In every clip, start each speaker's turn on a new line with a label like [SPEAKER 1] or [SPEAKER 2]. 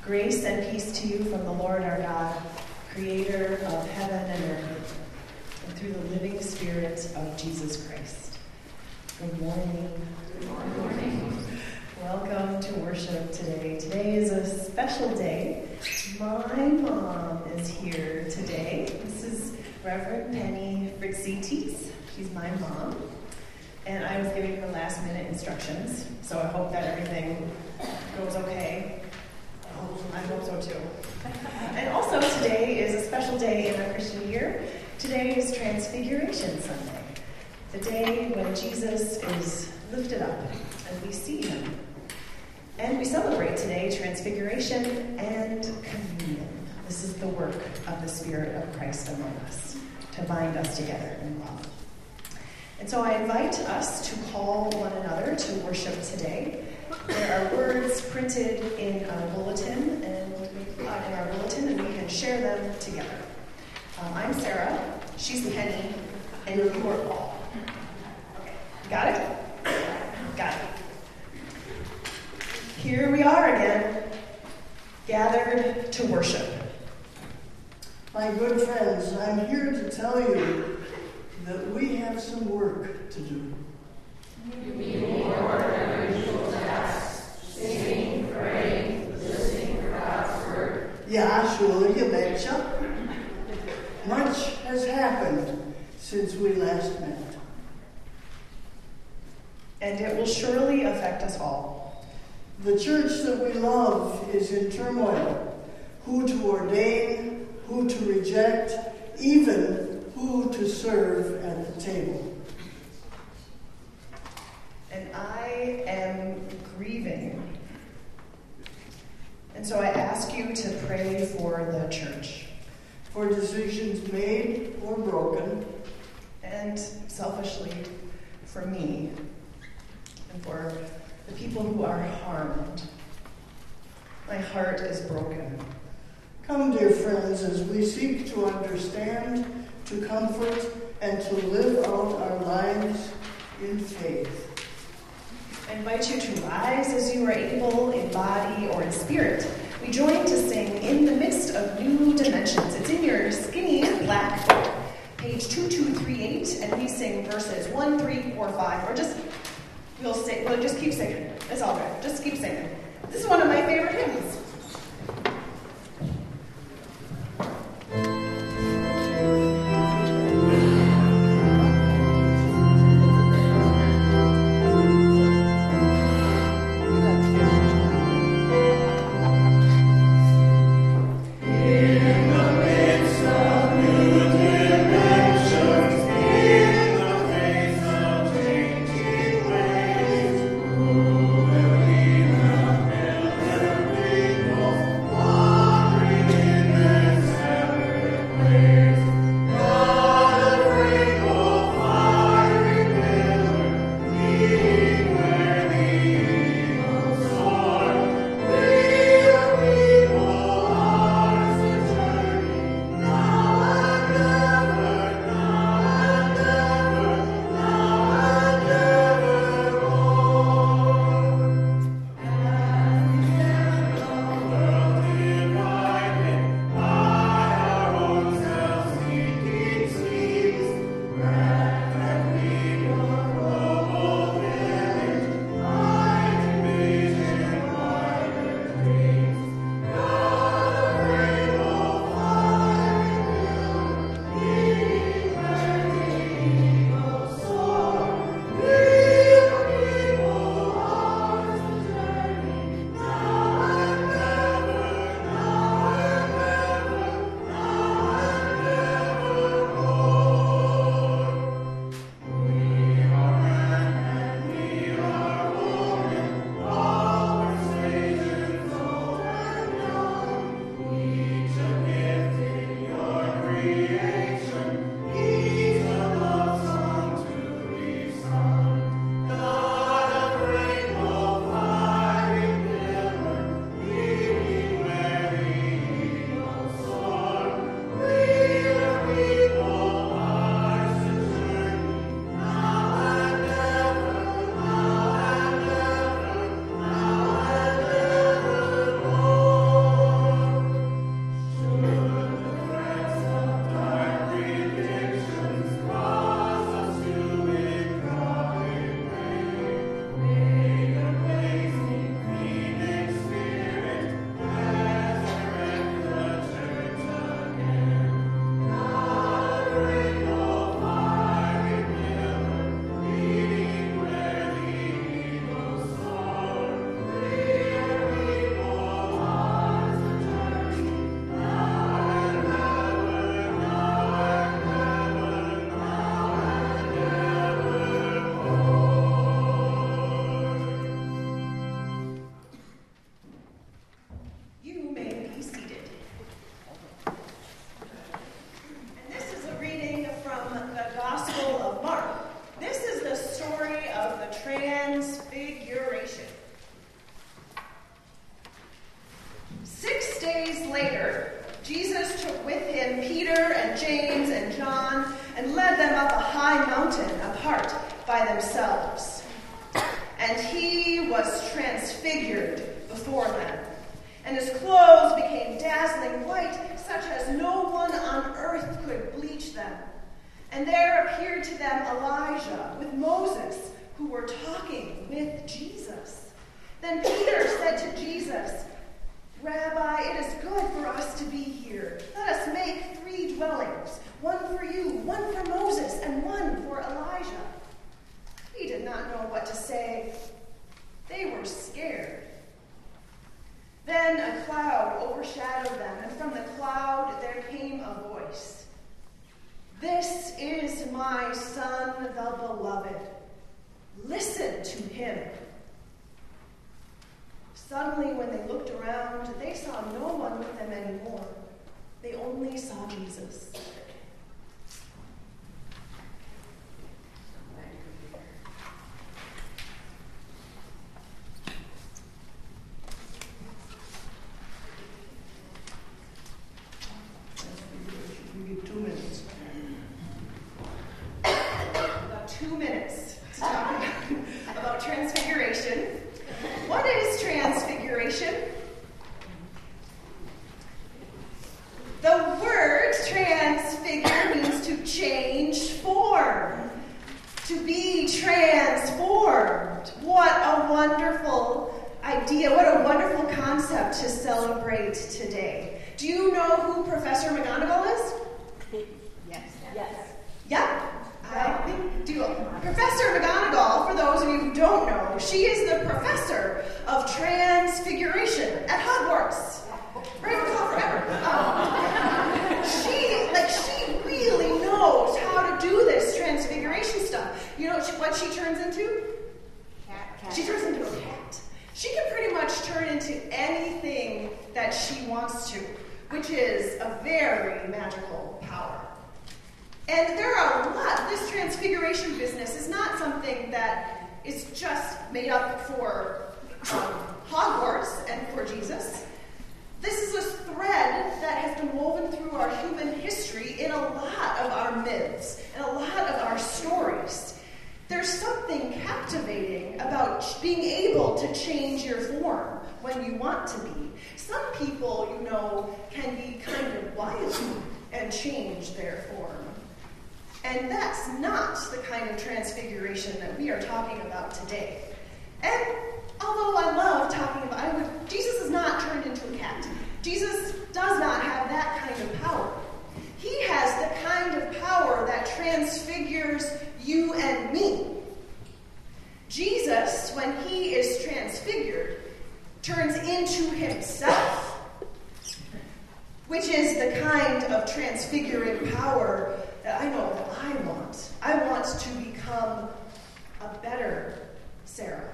[SPEAKER 1] Grace and peace to you from the Lord our God, creator of heaven and earth, and through the living Spirit of Jesus Christ. Good morning.
[SPEAKER 2] Good morning.
[SPEAKER 1] Welcome to worship today. Today is a special day. My mom is here today. This is Reverend Penny Frixites. She's my mom. And I was giving her last minute instructions, so I hope that everything goes okay. I hope so too. And also today is a special day in our Christian year. Today is Transfiguration Sunday, the day when Jesus is lifted up and we see him. And we celebrate today Transfiguration and Communion. This is the work of the Spirit of Christ among us to bind us together in love. And so I invite us to call one another to worship today. There are words printed in our bulletin, and we can share them together. I'm Sarah, she's Penny, and you are Paul. Okay, got it? Got it. Here we are again, gathered to worship.
[SPEAKER 3] My good friends, I'm here to tell you that we have some work to do.
[SPEAKER 2] You mean more than our usual tasks, singing, praying, listening for God's word?
[SPEAKER 3] Yeah, sure, you betcha. Much has happened since we last met.
[SPEAKER 1] And it will surely affect us all.
[SPEAKER 3] The church that we love is in turmoil. Who to ordain, who to reject, even who to serve at the table.
[SPEAKER 1] And I am grieving. And so I ask you to pray for the church.
[SPEAKER 3] For decisions made or broken.
[SPEAKER 1] And selfishly, for me. And for the people who are harmed. My heart is broken.
[SPEAKER 3] Come, dear friends, as we seek to understand, to comfort, and to live out our lives in faith.
[SPEAKER 1] I invite you to rise as you are able in body or in spirit. We join to sing In the Midst of New Dimensions. It's in your skinny black book, page 2238, and we sing verses 1, 3, 4, 5, or we'll just keep singing. It's all right. Just keep singing. This is one of my favorite hymns. of James and John and led them up a high mountain apart by themselves. And he was transfigured before them, and his clothes became dazzling white, such as no one on earth could bleach them. And there appeared to them Elijah with Moses, who were talking with Jesus. Then Peter said to Jesus, "Rabbi, it is good for us to be here. Let us make 3 dwellings, one for you, one for Moses, and one for Elijah." He did not know what to say. They were scared. Then a cloud overshadowed them, and from the cloud there came a voice. "This is my Son, the Beloved. Listen to him." Suddenly, when they looked around, they saw no one with them anymore. They only saw Jesus.
[SPEAKER 3] We get 2 minutes.
[SPEAKER 1] About 2 minutes to talk about transfiguration. What is transfiguration? The word transfigure means to change form, to be transformed. What a wonderful idea, what a wonderful concept to celebrate today. Do you know who Professor McGonagall is?
[SPEAKER 2] Yes.
[SPEAKER 1] Yeah, I think do. Professor McGonagall, for those of you who don't know, she is the professor of transfiguration at Hogwarts. Ravenclaw forever. She really knows how to do this transfiguration stuff. You know what she turns into?
[SPEAKER 2] Cat.
[SPEAKER 1] She turns into a cat. She can pretty much turn into anything that she wants to, which is a very magical power. And there are a lot. This transfiguration business is not something that is just made up for Hogwarts and for Jesus. This is a thread that has been woven through our human history in a lot of our myths and a lot of our stories. There's something captivating about being able to change your form when you want to be. Some people, can be kind of wild and change their form. And that's not the kind of transfiguration that we are talking about today. And although I love talking about Jesus is not turned into a cat. Jesus does not have that kind of power. He has the kind of power that transfigures you and me. Jesus, when he is transfigured, turns into himself, which is the kind of transfiguring power that I know that I want. I want to become a better Sarah.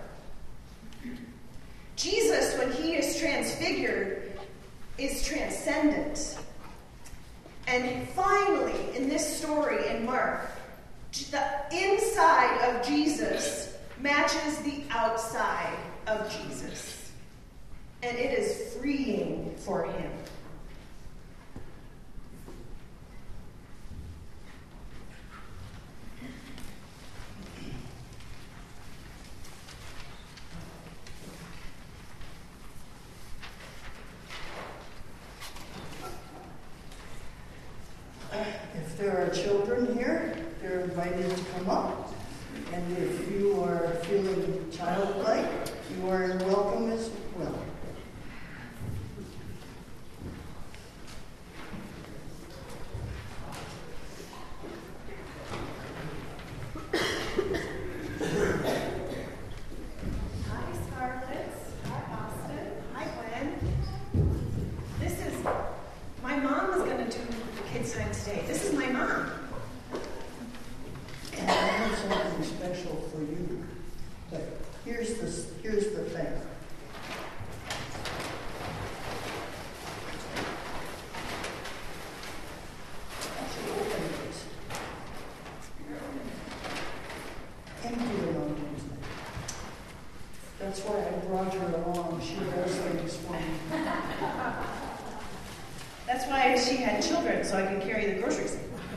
[SPEAKER 1] Jesus, when he is transfigured, is transcendent. And finally, in this story in Mark, the inside of Jesus matches the outside of Jesus. And it is freeing for him.
[SPEAKER 3] If there are children here, they're invited to come up. And if you are feeling childlike, you are welcome as well.
[SPEAKER 1] Hi, Scarlett. Hi, Austin. Hi, Gwen. My mom is going to do kids' time today. This is my mom.
[SPEAKER 3] And I have something special for you. But here's the thing. Actually, open this. Empty the mountains. That's why I brought her along. She does things for me.
[SPEAKER 1] That's why she had children, so I could carry the groceries.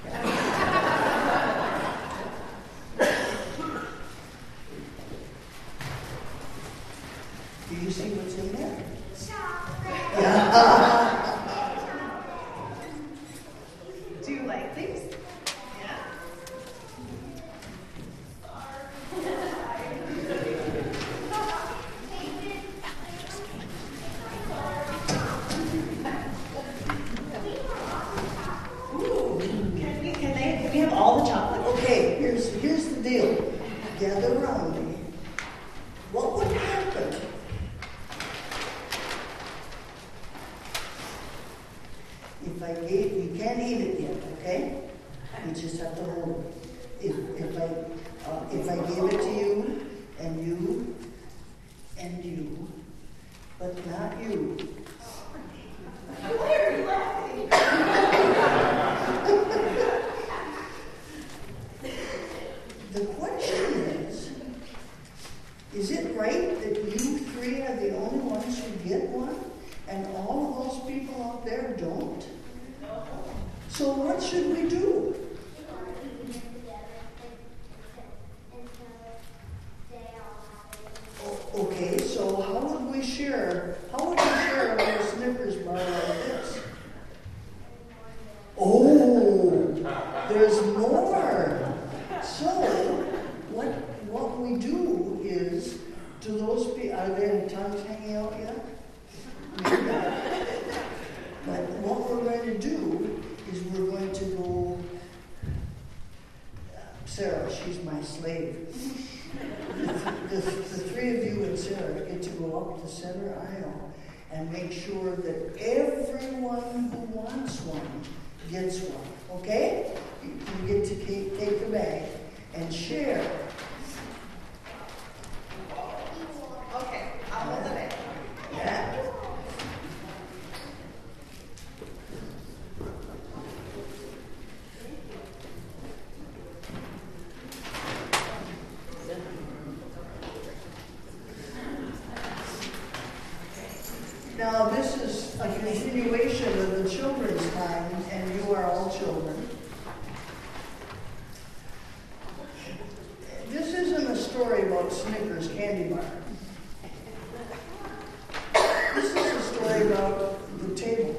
[SPEAKER 3] Do you see what's in there?
[SPEAKER 2] Chocolate.
[SPEAKER 3] Yeah.
[SPEAKER 1] Do you like things? Yeah? Ooh, can we have all the chocolate?
[SPEAKER 3] Okay, here's the deal. Gather around me. What would happen if I gave, you can't eat it yet, okay? You just have to hold it. If I gave it to you, and you, but not you.
[SPEAKER 1] Why are you laughing?
[SPEAKER 3] The question is it right that you three are the only ones who get one, and all of those people out there don't? So what should we do? Okay, so how would we share a little Snickers bar like this? Oh, there's more. So what we do is, do those people, are there tongues hanging out yet? Maybe not. But what we're going to do is we're going to go, Sarah, she's my slave. The three of you and Sarah get to go up the center aisle and make sure that everyone who wants one gets one, okay? You get to take the bag and share.
[SPEAKER 1] Okay, I'll hold the bag.
[SPEAKER 3] Yeah. Now, this is a continuation of the children's time, and you are all children. This isn't a story about Snickers candy bar. This is a story about the table.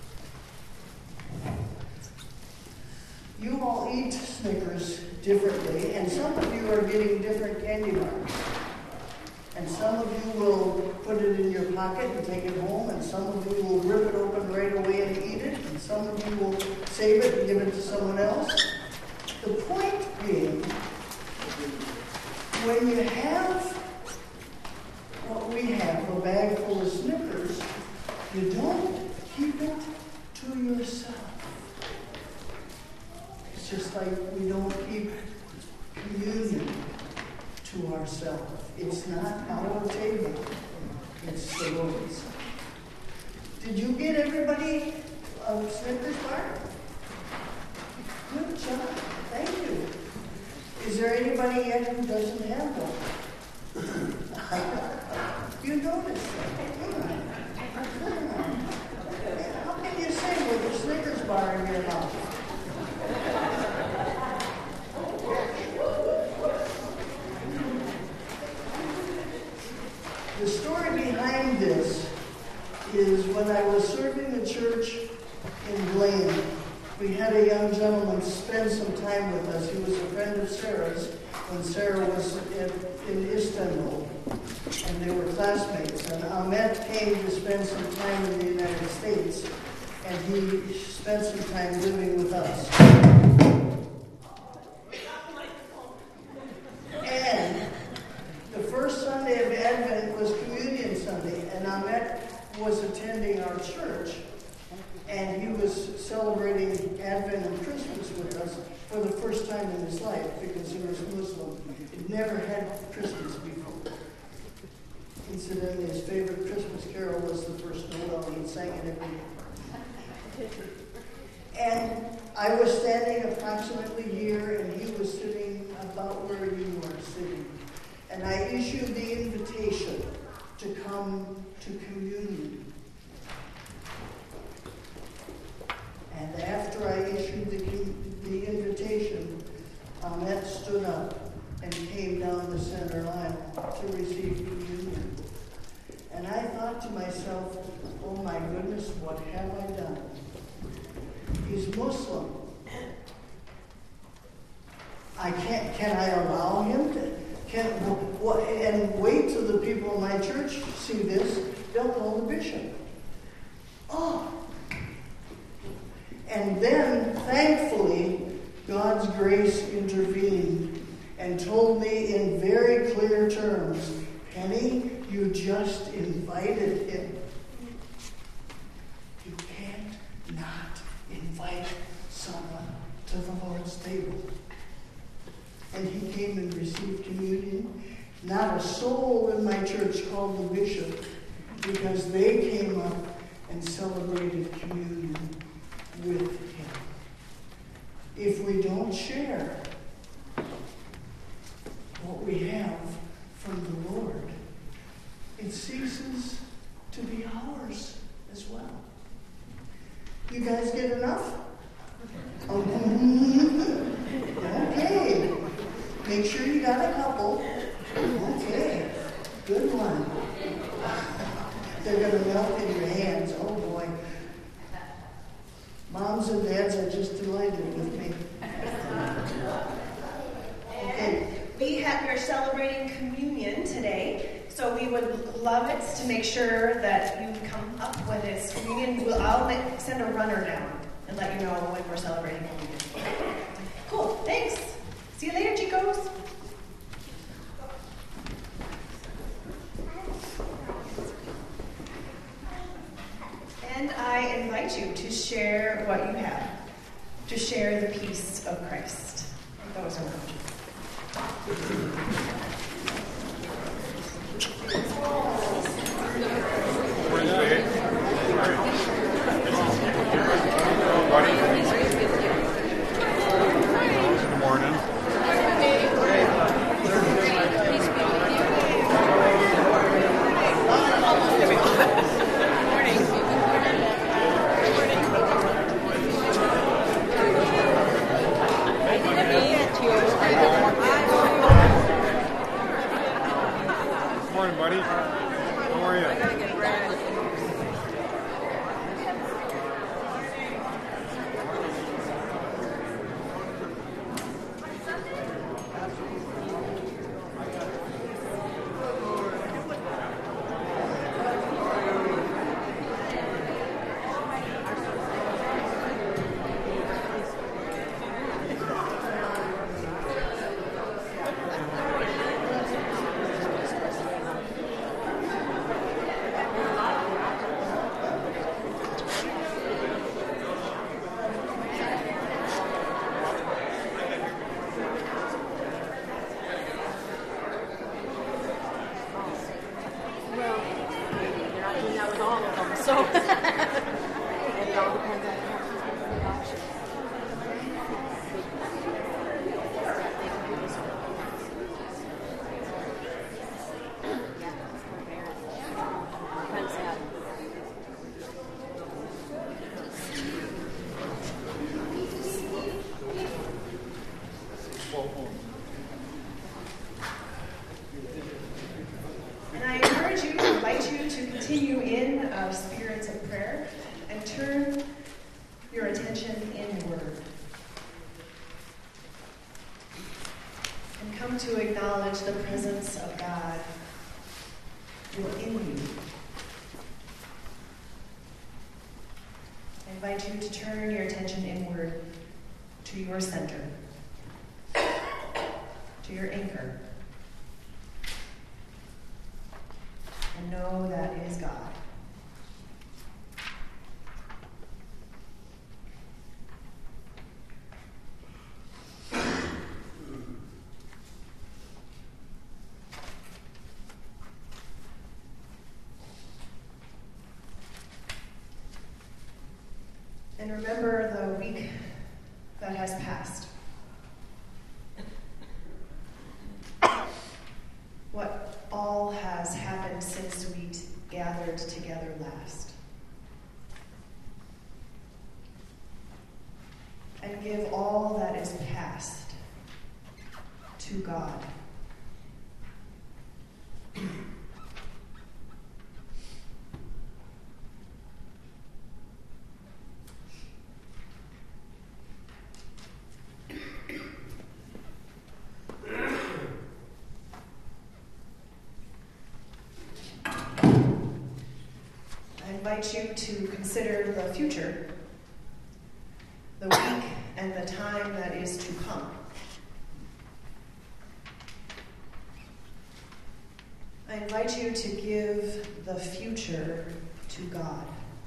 [SPEAKER 3] You all eat Snickers differently, and some of you are getting different candy bars. And some of you will put it in your pocket and take it home, and some of you will rip it open right away and eat it, and some of you will save it and give it to someone else. The point being, when you have what we have, a bag full of Snickers, you don't keep it to yourself. It's just like we don't keep communion to ourselves. It's not our table. It's the Lord's. Did you get everybody a Snickers bar? Good job. Thank you. Is there anybody yet who doesn't have one? You noticed that. How can you sing with a Snickers bar in your mouth? The story behind this is when I was serving the church in Blaine, we had a young gentleman spend some time with us. He was a friend of Sarah's when Sarah was in Istanbul, and they were classmates. And Ahmet came to spend some time in the United States, and he spent some time living with us. And the first Sunday of Advent was Communion Sunday, and Ahmet was attending our church, and he was celebrating Advent and Christmas with us for the first time in his life because he was Muslim. He'd never had Christmas before. Incidentally, his favorite Christmas carol was the first note, and he sang it every year. And I was standing approximately here, and he was sitting about where you are sitting. And I issued the invitation to come to communion. myself, oh my goodness, what have I done? He's Muslim. Can I allow him to, and wait till the people in my church see this, they'll call the bishop. Oh. And then, thankfully, God's grace intervened and told me in very clear terms, Penny, you just invited him. You can't not invite someone to the Lord's table. And he came and received communion. Not a soul in my church called the bishop because they came up and celebrated communion with him. If we don't share what we have from the Lord, it ceases to be ours as well. You guys get enough? Okay. Make sure you got a couple. Okay. Good one. They're going to melt in your hands. Oh, boy. Moms and dads are just delighted with me. Okay.
[SPEAKER 1] We're celebrating communion today, so we would love it to make sure that you come up with this communion. I'll send a runner down and let you know when we're celebrating communion. Cool, thanks. See you later, chicos. And I invite you to share what you have, to share the peace of Christ. Those around you.
[SPEAKER 4] Good morning. Morning, buddy. How are you?
[SPEAKER 1] And I encourage you, invite you to continue in spirits of prayer and turn your attention inward. And come to acknowledge the presence of God within you. I invite you to turn your attention inward to your center, to your anchor, and know that is God. And remember the week that has passed. What all has happened since we gathered together last. And give all that is past to God. invite you to consider the future, the week and the time that is to come. I invite you to give the future to God.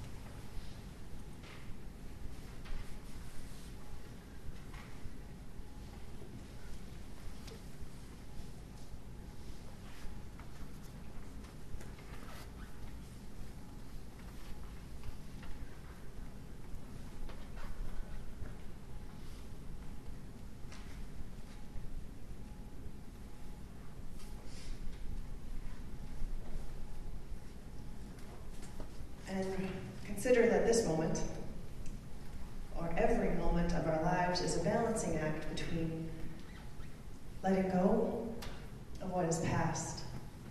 [SPEAKER 1] And consider that this moment, or every moment of our lives, is a balancing act between letting go of what is past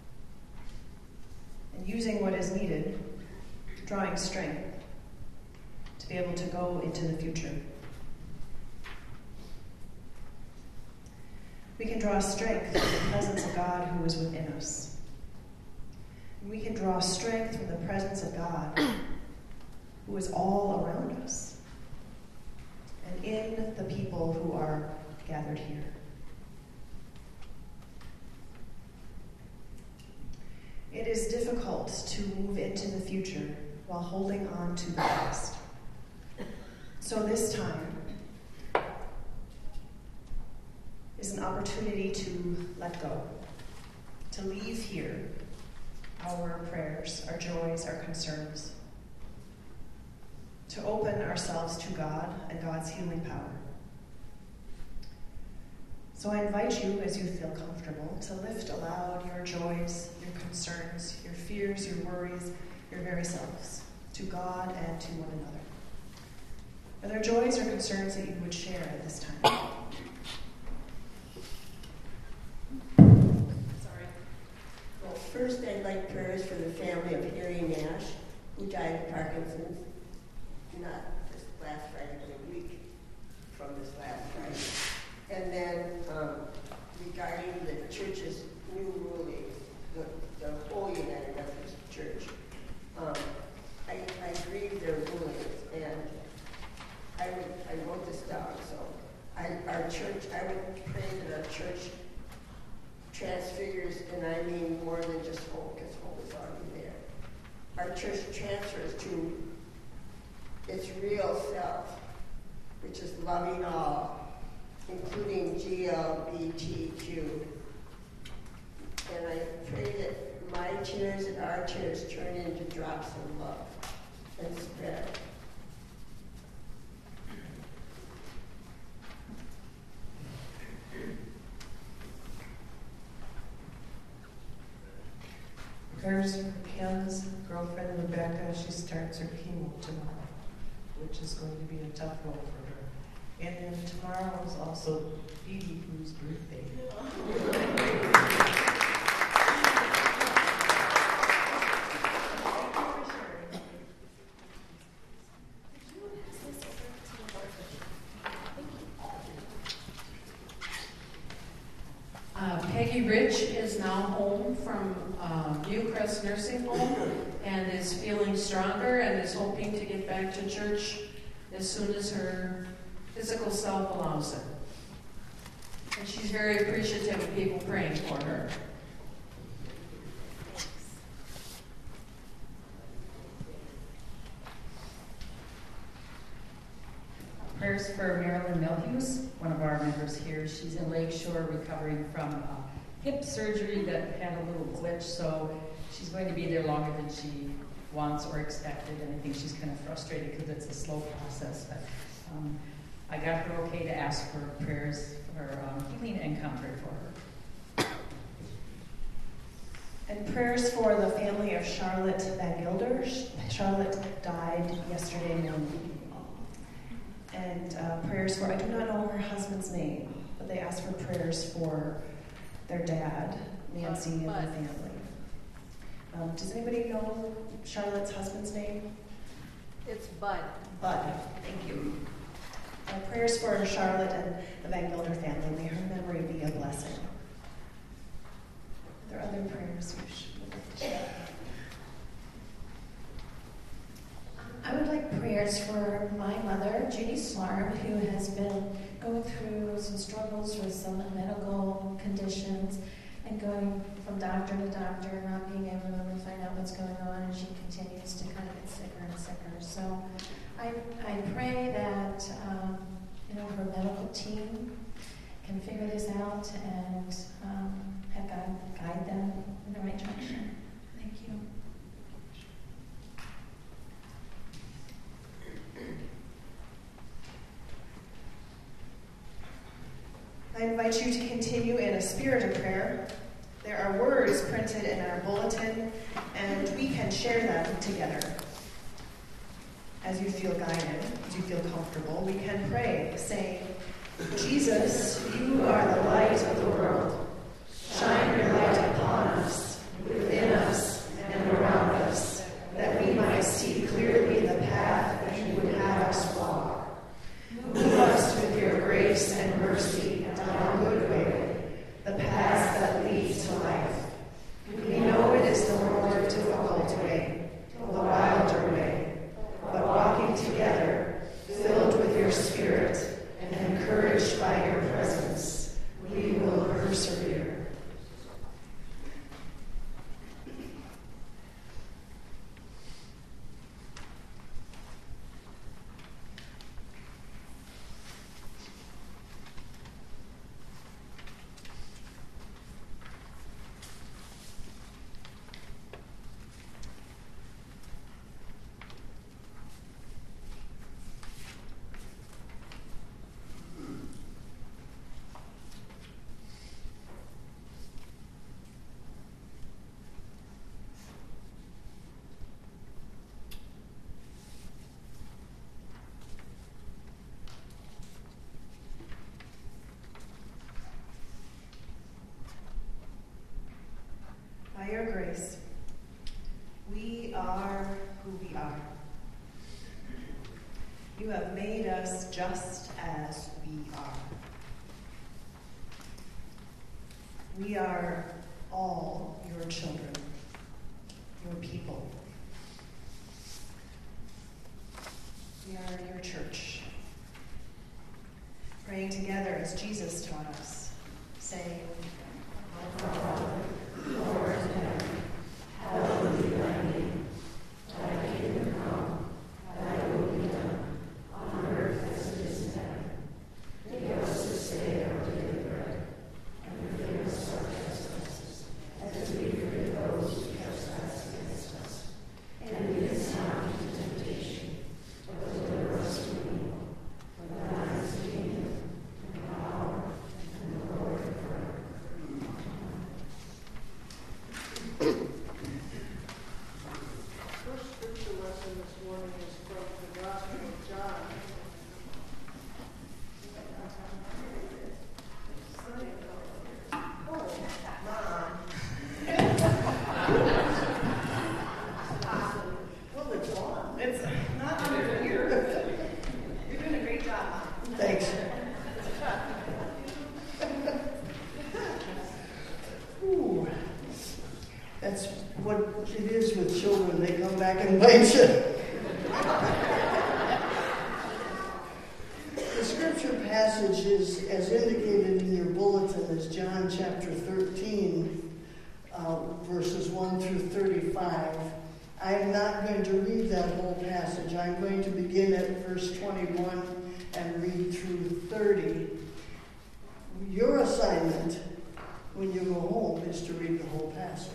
[SPEAKER 1] and using what is needed, drawing strength to be able to go into the future. We can draw strength from the presence of God who is within us. We can draw strength from the presence of God, who is all around us, and in the people who are gathered here. It is difficult to move into the future while holding on to the past. So this time is an opportunity to let go, to leave here our prayers, our joys, our concerns, to open ourselves to God and God's healing power. So I invite you, as you feel comfortable, to lift aloud your joys, your concerns, your fears, your worries, your very selves, to God and to one another. Are there joys or concerns that you would share at this time?
[SPEAKER 5] First, I'd like prayers for the family of Harry Nash, who died of Parkinson's, not this last Friday, but a week from this last Friday. And then regarding the church's new rulings, the whole United Methodist Church, I grieve their rulings, and I wrote this down. So I would pray that our church transfigures, and I mean more than just hope, because hope is already there. Our church transfers to its real self, which is loving all, including GLBTQ. And I pray that my tears and our tears turn into drops of love and spread.
[SPEAKER 1] Prayers for Kim's girlfriend, Rebecca. She starts her chemo tomorrow, which is going to be a tough road for her. And then tomorrow is also Dee Dee, whose birthday.
[SPEAKER 2] Peggy Rich is now home from Newcrest Nursing Home and is feeling stronger and is hoping to get back to church as soon as her physical self allows it. And she's very appreciative of people praying for her.
[SPEAKER 6] Prayers for Marilyn Milhuse, one of our members here. She's in Lakeshore recovering from hip surgery that had a little glitch, so she's going to be there longer than she wants or expected, and I think she's kind of frustrated because it's a slow process. But I got her okay to ask for prayers for healing and comfort for her.
[SPEAKER 1] And prayers for the family of Charlotte Van Gilder. Charlotte died yesterday morning. And prayers for, I do not know her husband's name, but they asked for prayers for their dad, Nancy, and the family. Does anybody know Charlotte's husband's name?
[SPEAKER 2] It's Bud.
[SPEAKER 1] Bud, thank you. Prayers for Charlotte and the Van Gilder family. May her memory be a blessing. Are there other prayers you should like to share?
[SPEAKER 7] prayers for my mother, Judy Slarb, who has been going through some struggles with some medical conditions and going from doctor to doctor, not being able to really find out what's going on, and she continues to kind of get sicker and sicker. So I pray that her medical team can figure this out and have God guide them in the right direction. Thank you.
[SPEAKER 1] I invite you to continue in a spirit of prayer. There are words printed in our bulletin, and we can share them together. As you feel guided, as you feel comfortable, we can pray, saying, Jesus, you are the light of the world. Shine your light upon us, within us, and around us, that we might see clearly the path that you would have us walk. Move us with your grace and mercy down a good way, the paths that lead to life. We know it is the more difficult way, the wilder way, but walking together, filled with your spirit, and encouraged by your presence, we will persevere. By your grace, we are who we are. You have made us just as we are. We are all your children, your people. We are your church. Praying together as Jesus taught us, saying, Our Father, who art in heaven, hallowed be thy name. Thy kingdom come, thy will be done, on earth as it is in heaven. Give us this day our daily bread, and forgive us our trespasses, as we forgive those who trespass against us. And lead us not into temptation, but deliver us from evil. For thine is the kingdom, and the power, and the glory forever.
[SPEAKER 3] First scripture lesson this morning is from the Gospel of John. Well, it's on.
[SPEAKER 1] It's not under here. You're doing a great job, Mom.
[SPEAKER 3] Thanks. Ooh, that's what it is with children. They come back and bite you. The scripture passage is, as indicated in your bulletin, is John chapter 13, verses 1 through 35. I am not going to read that whole passage. I'm going to begin at verse 21 and read through 30. Your assignment when you go home is to read the whole passage.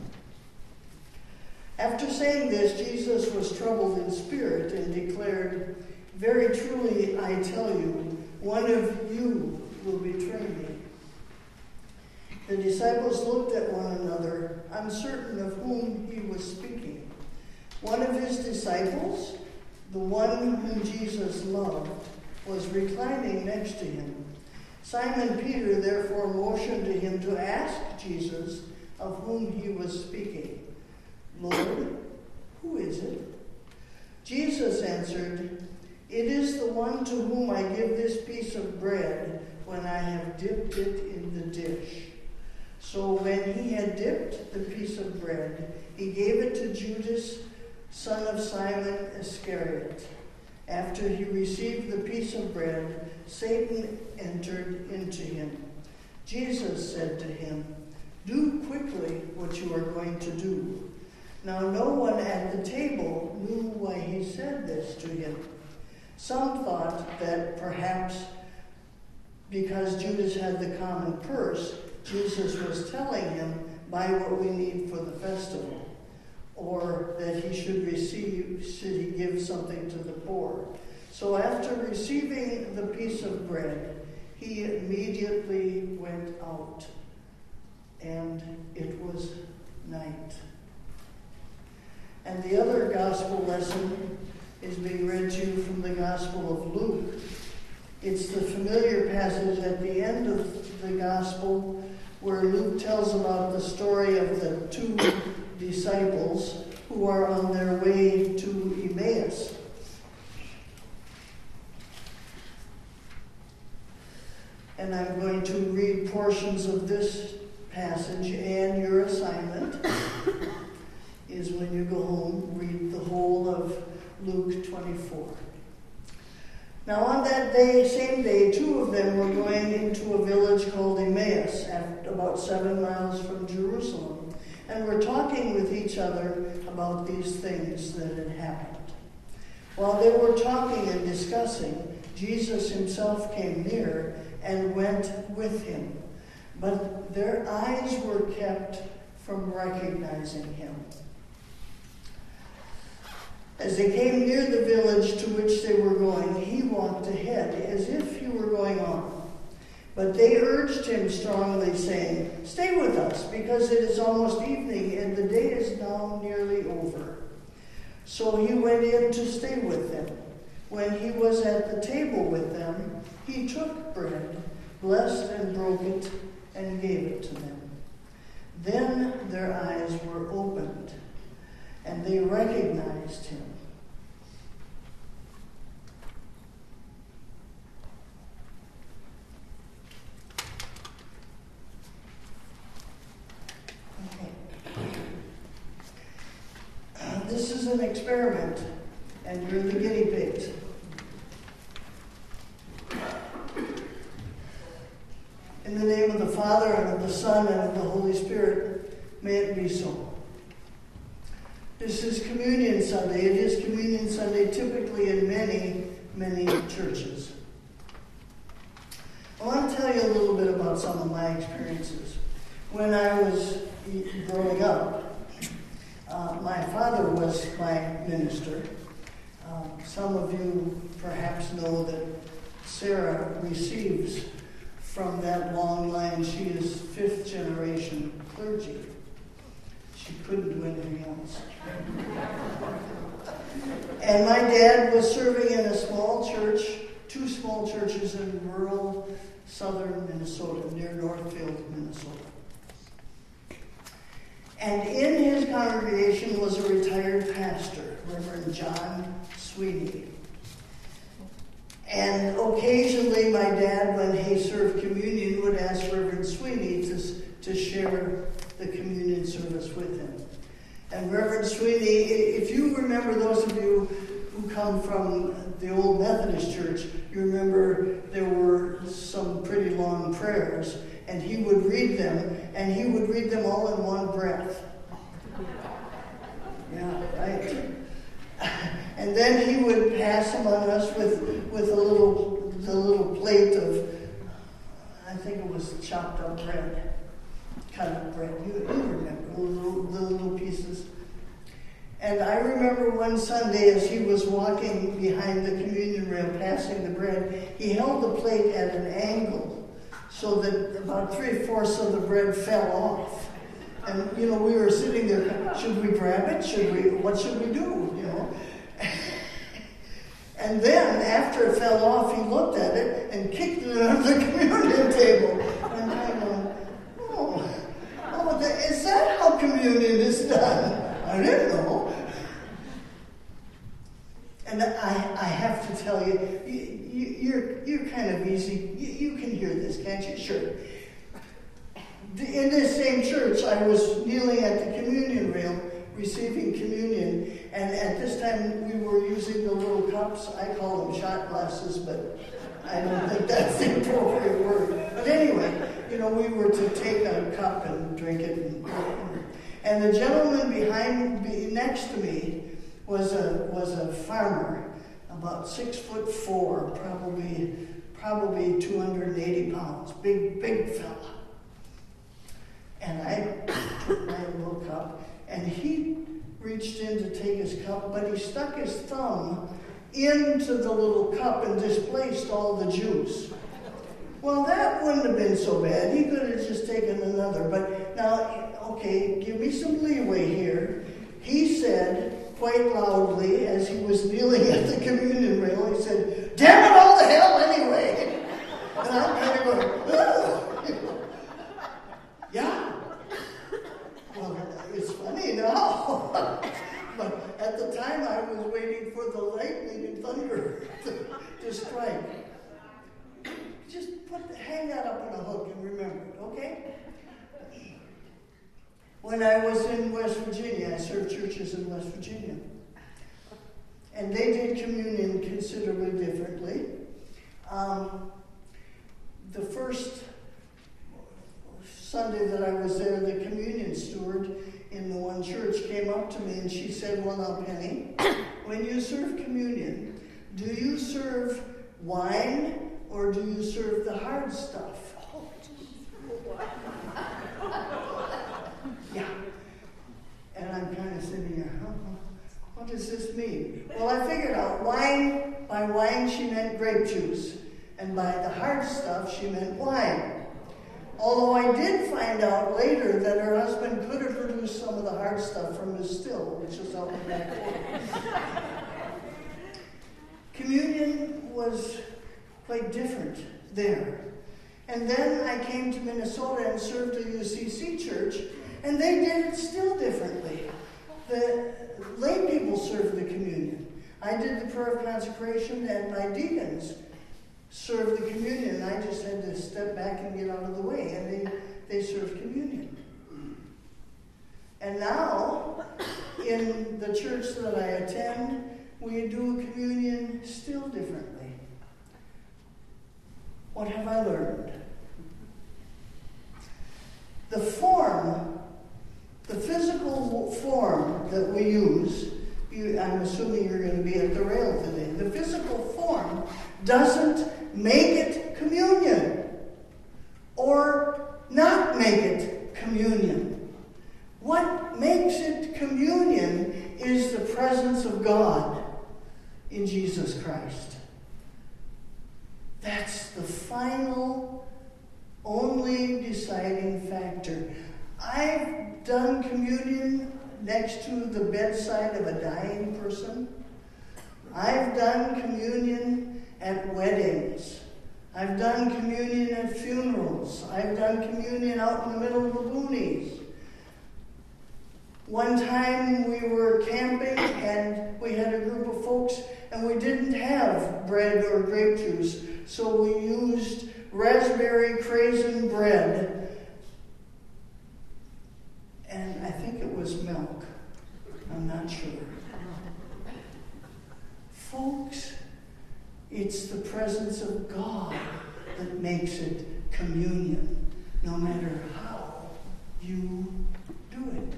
[SPEAKER 3] After saying this, Jesus was troubled in spirit and declared, Very truly I tell you, one of you will betray me. The disciples looked at one another, uncertain of whom he was speaking. One of his disciples, the one whom Jesus loved, was reclining next to him. Simon Peter therefore motioned to him to ask Jesus of whom he was speaking. Lord, who is it? Jesus answered, It is the one to whom I give this piece of bread when I have dipped it in the dish. So when he had dipped the piece of bread, he gave it to Judas, son of Simon Iscariot. After he received the piece of bread, Satan entered into him. Jesus said to him, "Do quickly what you are going to do." Now no one at the table knew why he said this to him. Some thought that perhaps because Judas had the common purse, Jesus was telling him, "Buy what we need for the festival," or that he should he give something to the poor. So after receiving the piece of bread, he immediately went out, and it was night. And the other gospel lesson is being read to you from the Gospel of Luke. It's the familiar passage at the end of the Gospel where Luke tells about the story of the two disciples who are on their way to Emmaus. And I'm going to read portions of this passage, and your assignment is when you go home, read the whole of Luke 24. Now on that same day, two of them were going into a village called Emmaus, about 7 miles from Jerusalem, and were talking with each other about these things that had happened. While they were talking and discussing, Jesus himself came near and went with him, but their eyes were kept from recognizing him. As they came near the village to which they were going, he walked ahead as if he were going on. But they urged him strongly, saying, "Stay with us, because it is almost evening, and the day is now nearly over." So he went in to stay with them. When he was at the table with them, he took bread, blessed and broke it, and gave it to them. Then their eyes were opened, and they recognized him. This is an experiment, and you're the guinea pigs. In the name of the Father, and of the Son, and of the Holy Spirit, may it be so. This is Communion Sunday. It is Communion Sunday typically in many, many churches. I want to tell you a little bit about some of my experiences. When I was growing up, my father was my minister. Some of you perhaps know that Sarah receives from that long line. She is 5th generation clergy. She couldn't do anything else. And my dad was serving in a small church, 2 small churches in rural southern Minnesota, near Northfield, Minnesota. And in his congregation was a retired pastor, Reverend John Sweeney. And occasionally my dad, when he served communion, would ask Reverend Sweeney to share the communion service with him. And Reverend Sweeney, if you remember, those of you who come from the old Methodist church, you remember there were some pretty long prayers, and he would read them, and he would read them all in one breath. Yeah, right. And then he would pass among us with the little plate of, I think it was chopped up bread, cut up bread. You remember the little pieces. And I remember one Sunday as he was walking behind the communion rail, passing the bread, he held the plate at an angle so that about 3/4 of the bread fell off. And, we were sitting there, should we grab it? What should we do? And then, after it fell off, he looked at it and kicked it under the communion table. And I go, is that how communion is done? I didn't know. And I have to tell you, you're kind of easy. You can hear this, can't you? Sure. In this same church, I was kneeling at the communion rail, receiving communion. And at this time, we were using the little cups. I call them shot glasses, but I don't think that's the appropriate word. But anyway, we were to take a cup and drink it. And the gentleman next to me was a farmer, about 6'4", probably 280 pounds, big fella. And I took my little cup, and he reached in to take his cup, but he stuck his thumb into the little cup and displaced all the juice. Well, that wouldn't have been so bad. He could have just taken another. But now, okay, give me some leeway here. He said, quite loudly, as he was kneeling at the communion rail, he said, "Damn it all to hell anyway!" And I'm kind of going, "Ugh." Yeah. Well, it's funny now. But at the time, I was waiting for the lightning and thunder to strike. Just hang that up on a hook and remember it, okay? When I was in West Virginia, I served churches in West Virginia. And they did communion considerably differently. The first Sunday that I was there, the communion steward in the one church came up to me and she said, "Well, now, Penny, when you serve communion, do you serve wine or do you serve the hard stuff?" Yeah. And I'm kind of sitting here, what does this mean? Well, I figured out by wine she meant grape juice, and by the hard stuff she meant wine. Although I did find out later that her husband could have produced some of the hard stuff from his still, which is out in the back corner. Communion was quite different there. And then I came to Minnesota and served a UCC church, and they did it still differently. The lay people served the communion. I did the prayer of consecration, and my deacons served the communion. I just had to step back and get out of the way, and they served communion. And now, in the church that I attend, we do communion still differently. What have I learned? The physical form that we use, I'm assuming you're going to be at the rail today, the physical form doesn't make it communion or not make it communion. What makes it communion is the presence of God in Jesus Christ. That's the final, only deciding factor. I've done communion next to the bedside of a dying person. I've done communion at weddings. I've done communion at funerals. I've done communion out in the middle of the boonies. One time we were camping and we had a group of folks and we didn't have bread or grape juice, so we used raspberry craisin bread, and I think it was milk. I'm not sure. Folks, it's the presence of God that makes it communion, no matter how you do it.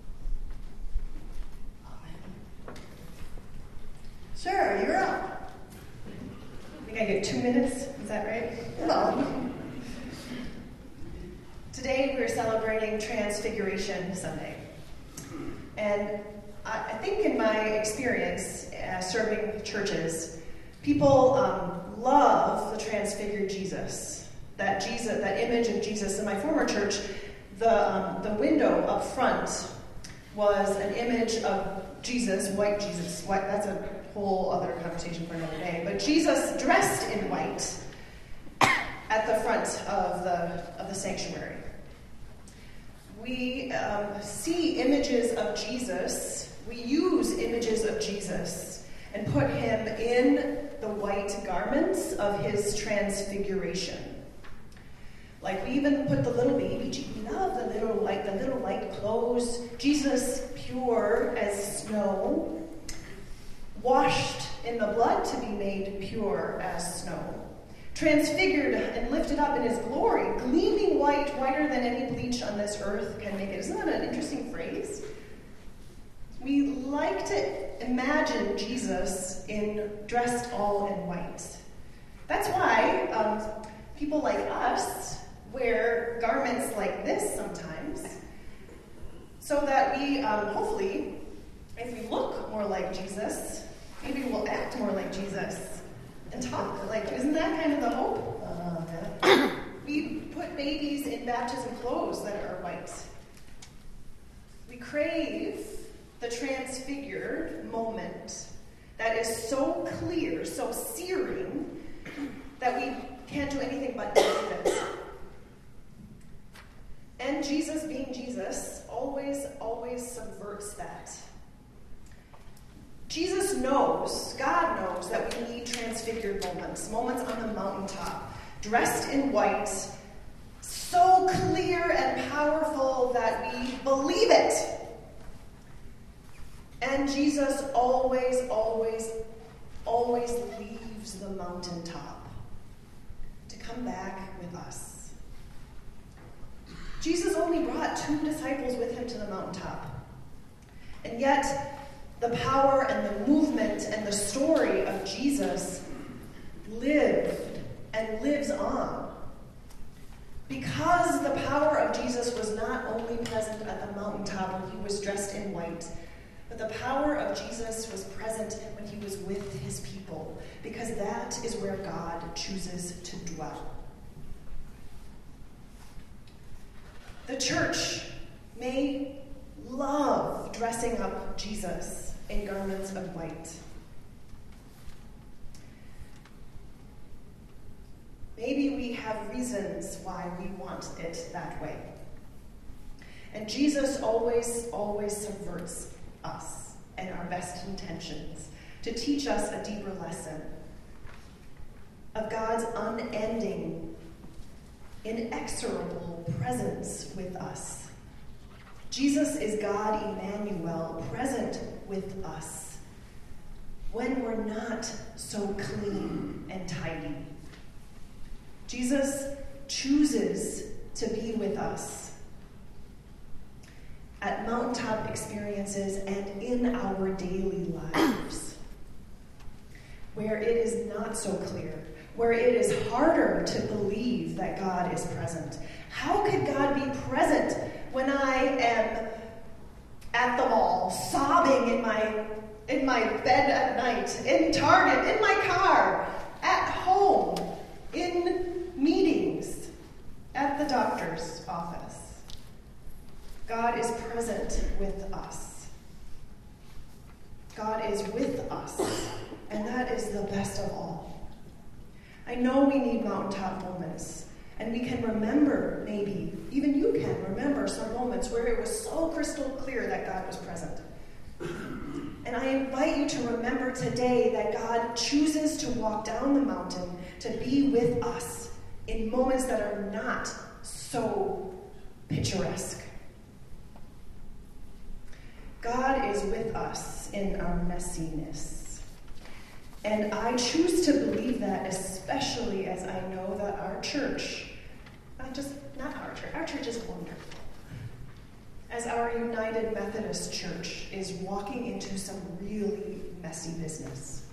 [SPEAKER 3] Amen. Sarah, you're up.
[SPEAKER 1] I think I get 2 minutes. Is that right?
[SPEAKER 3] Hello.
[SPEAKER 1] Today we're celebrating Transfiguration Sunday. And I think in my experience serving churches, people love the transfigured Jesus. That image of Jesus. In my former church, the window up front was an image of Jesus, white Jesus. White, that's a whole other conversation for another day. But Jesus dressed in white at the front of the sanctuary. We see images of Jesus. We use images of Jesus and put him in the white garments of his transfiguration. Like we even put the little baby, we love the little light clothes. Jesus, pure as snow, washed in the blood to be made pure as snow, transfigured and lifted up in his glory, gleaming white, whiter than any bleach on this earth can make it. Isn't that an interesting phrase? We like to imagine Jesus dressed all in white. That's why people like us wear garments like this sometimes, so that we, hopefully, if we look more like Jesus, maybe we'll act more like Jesus and talk like, isn't that kind of the hope? We put babies in baptism clothes that are white. We crave the transfigured moment that is so clear, so searing, that we can't do anything but believe it. And Jesus, being Jesus, always subverts that. Jesus knows, God knows, that we need transfigured moments on the mountaintop, dressed in white, so clear and powerful that we believe it. And Jesus always leaves the mountaintop to come back with us. Jesus only brought 2 disciples with him to the mountaintop. And yet, the power and the movement and the story of Jesus lived and lives on. Because the power of Jesus was not only present at the mountaintop when he was dressed in white, but the power of Jesus was present when he was with his people, because that is where God chooses to dwell. The church may love dressing up Jesus in garments of white. Maybe we have reasons why we want it that way. And Jesus always subverts us and our best intentions to teach us a deeper lesson of God's unending, inexorable presence with us. Jesus is God Emmanuel, present with us when we're not so clean and tidy. Jesus chooses to be with us at mountaintop experiences and in our daily lives, where it is not so clear, where it is harder to believe that God is present. How could God be present when I am at the mall, sobbing in my bed at night, in Target, in my car, at home, in meetings, at the doctor's office? God is present with us. God is with us, and that is the best of all. I know we need mountaintop moments, and we can remember, maybe, even you can remember some moments where it was so crystal clear that God was present. And I invite you to remember today that God chooses to walk down the mountain to be with us in moments that are not so picturesque. God is with us in our messiness. And I choose to believe that, especially as I know that our church, our church is wonderful. As our United Methodist Church is walking into some really messy business.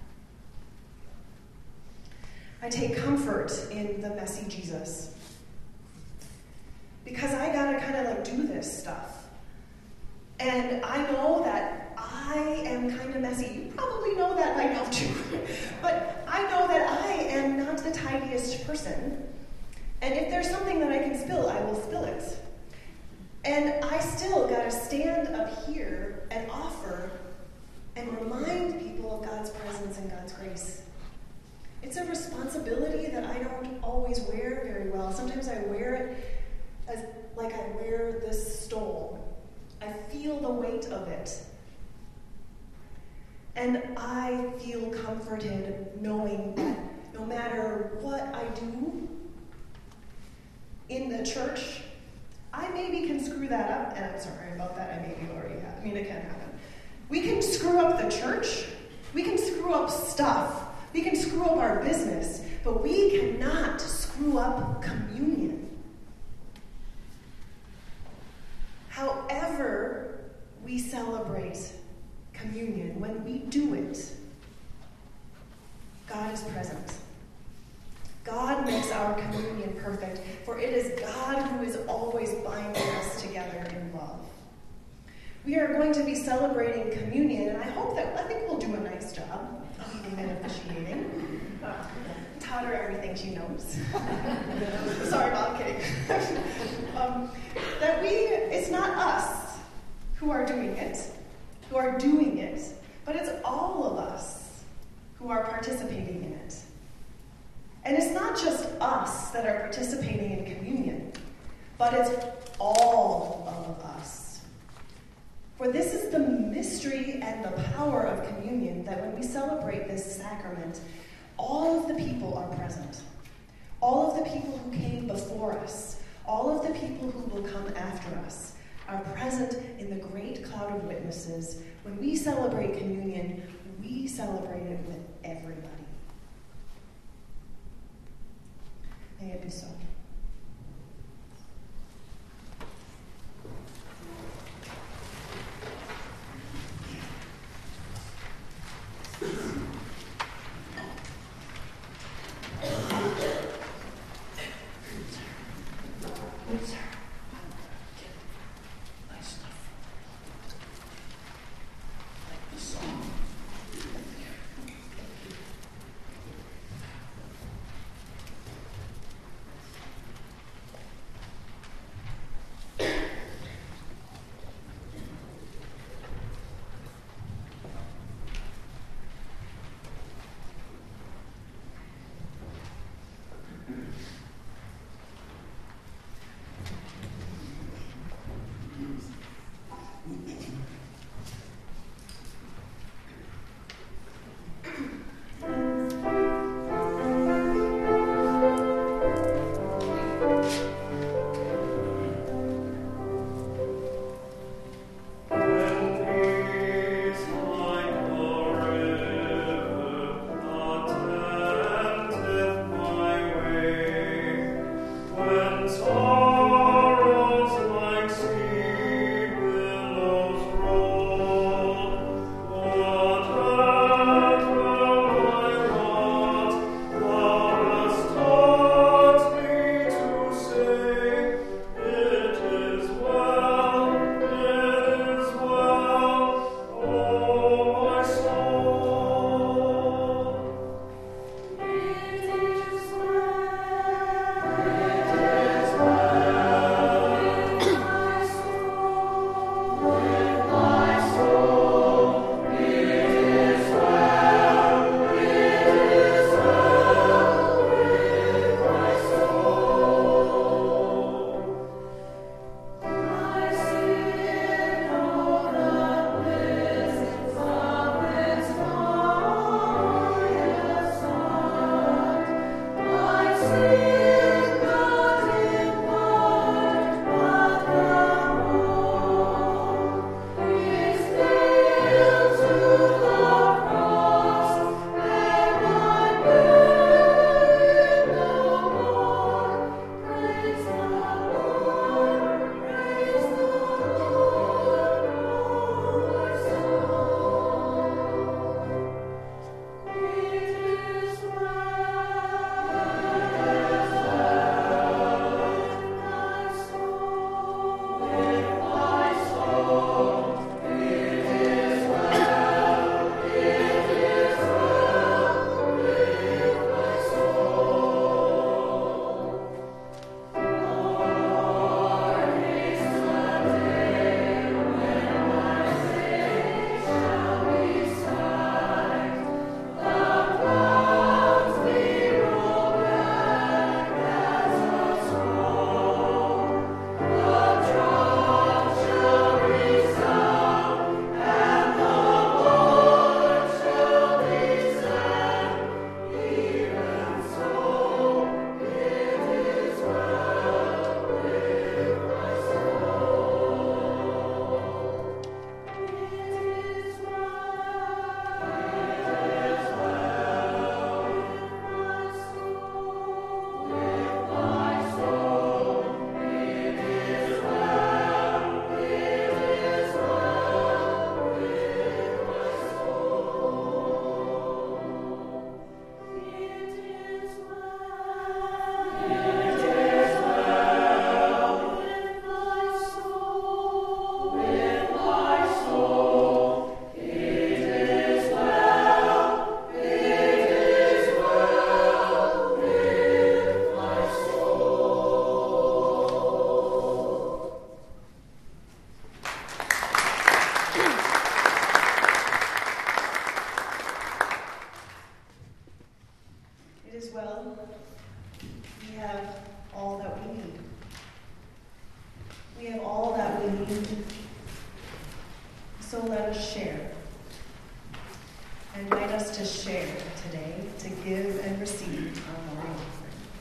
[SPEAKER 1] I take comfort in the messy Jesus, because I gotta kind of do this stuff. And I know that I am kind of messy. You probably know that by now too. But I know that I am not the tidiest person. And if there's something that I can spill, I will spill it. And I still gotta stand up here and offer and remind people of God's presence and God's grace. It's a responsibility that I don't always wear very well. Sometimes I wear it as like I wear this stole. I feel the weight of it. And I feel comforted knowing that no matter what I do in the church, I maybe can screw that up, and I'm sorry about that, I maybe already have. I mean, it can happen. We can screw up the church. We can screw up stuff. We can screw up our business, but we cannot screw up communion. However we celebrate communion, when we do it, God is present. God makes our communion perfect, for it is God who is always binding us together in love. We are going to be celebrating communion, and I think we'll do a nice job of leading and officiating. Taught her everything she knows. Sorry, Mom, kidding. It's not us who are doing it, but it's all of us who are participating in it. And it's not just us that are participating in communion, but it's all of us. For this is the mystery and the power of communion, that when we celebrate this sacrament, all of the people are present. All of the people who came before us, all of the people who will come after us, are present in the great cloud of witnesses. When we celebrate communion, we celebrate it with everybody. May it be so. I invite us to share today, to give and receive our morning offering.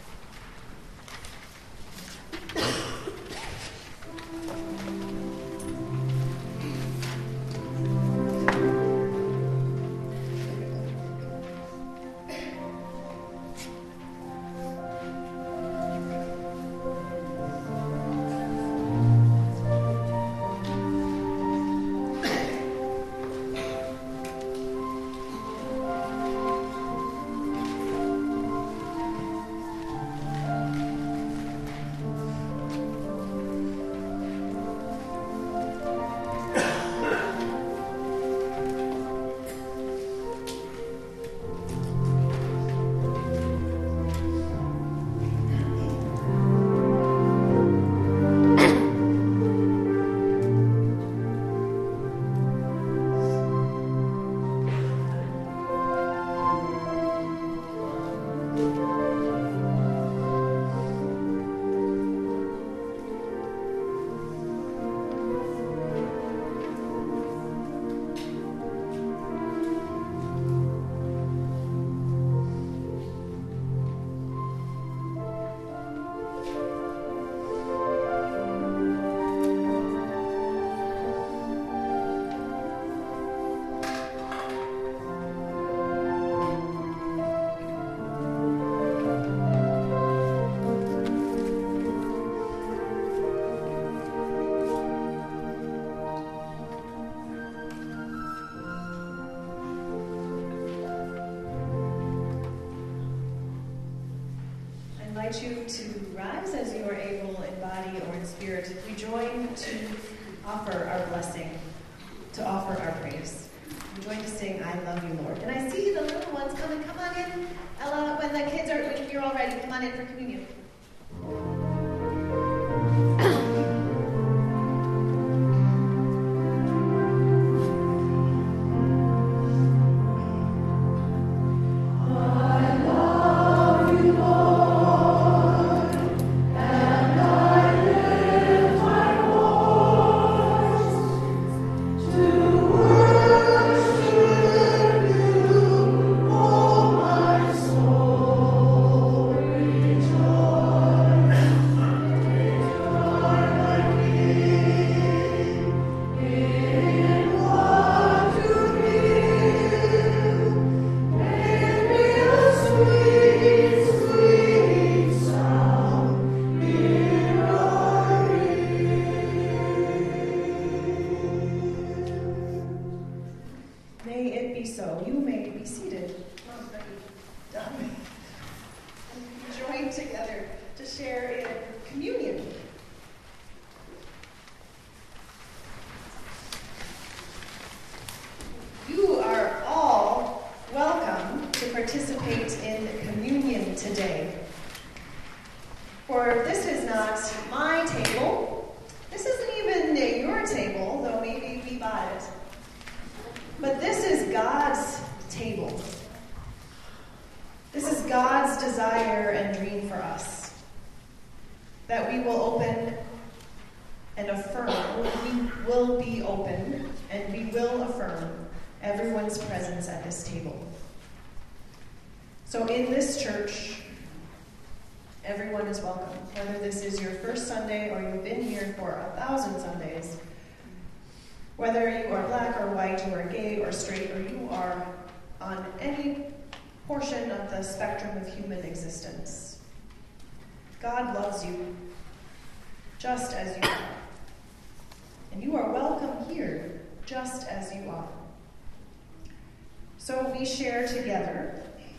[SPEAKER 1] You to rise as you are able in body or in spirit. We join to offer our blessing, to offer our praise. We join to sing, I love you, Lord. And I see the little ones coming. Come on in. Ella, when the kids are, when you're all ready, come on in for communion. So in this church, everyone is welcome. Whether this is your first Sunday or you've been here for 1,000 Sundays, whether you are black or white or gay or straight, or you are on any portion of the spectrum of human existence, God loves you just as you are. And you are welcome here just as you are. So we share together.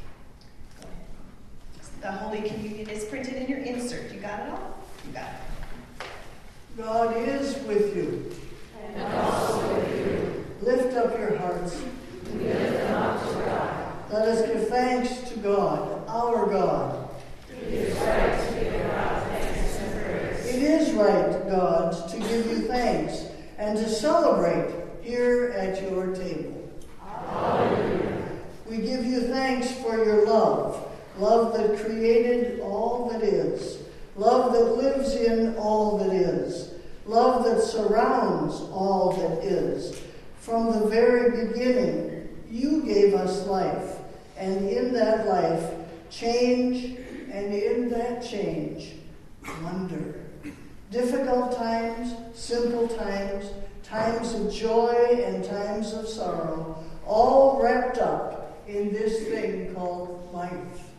[SPEAKER 1] The Holy Communion is printed in your insert. You got it all? You got it.
[SPEAKER 3] God is with you.
[SPEAKER 8] And also with you.
[SPEAKER 3] Lift up your hearts.
[SPEAKER 8] We lift them up to God.
[SPEAKER 3] Let us give thanks to God, our God.
[SPEAKER 8] It is right to give God thanks and praise.
[SPEAKER 3] It is right, God, to give you thanks and to celebrate here at your table.
[SPEAKER 8] Hallelujah.
[SPEAKER 3] We give you thanks for your love. Love that created all that is. Love that lives in all that is. Love that surrounds all that is. From the very beginning, You gave us life, and in that life, change, and in that change, wonder. Difficult times, simple times, times of joy and times of sorrow, all wrapped up in this thing called life.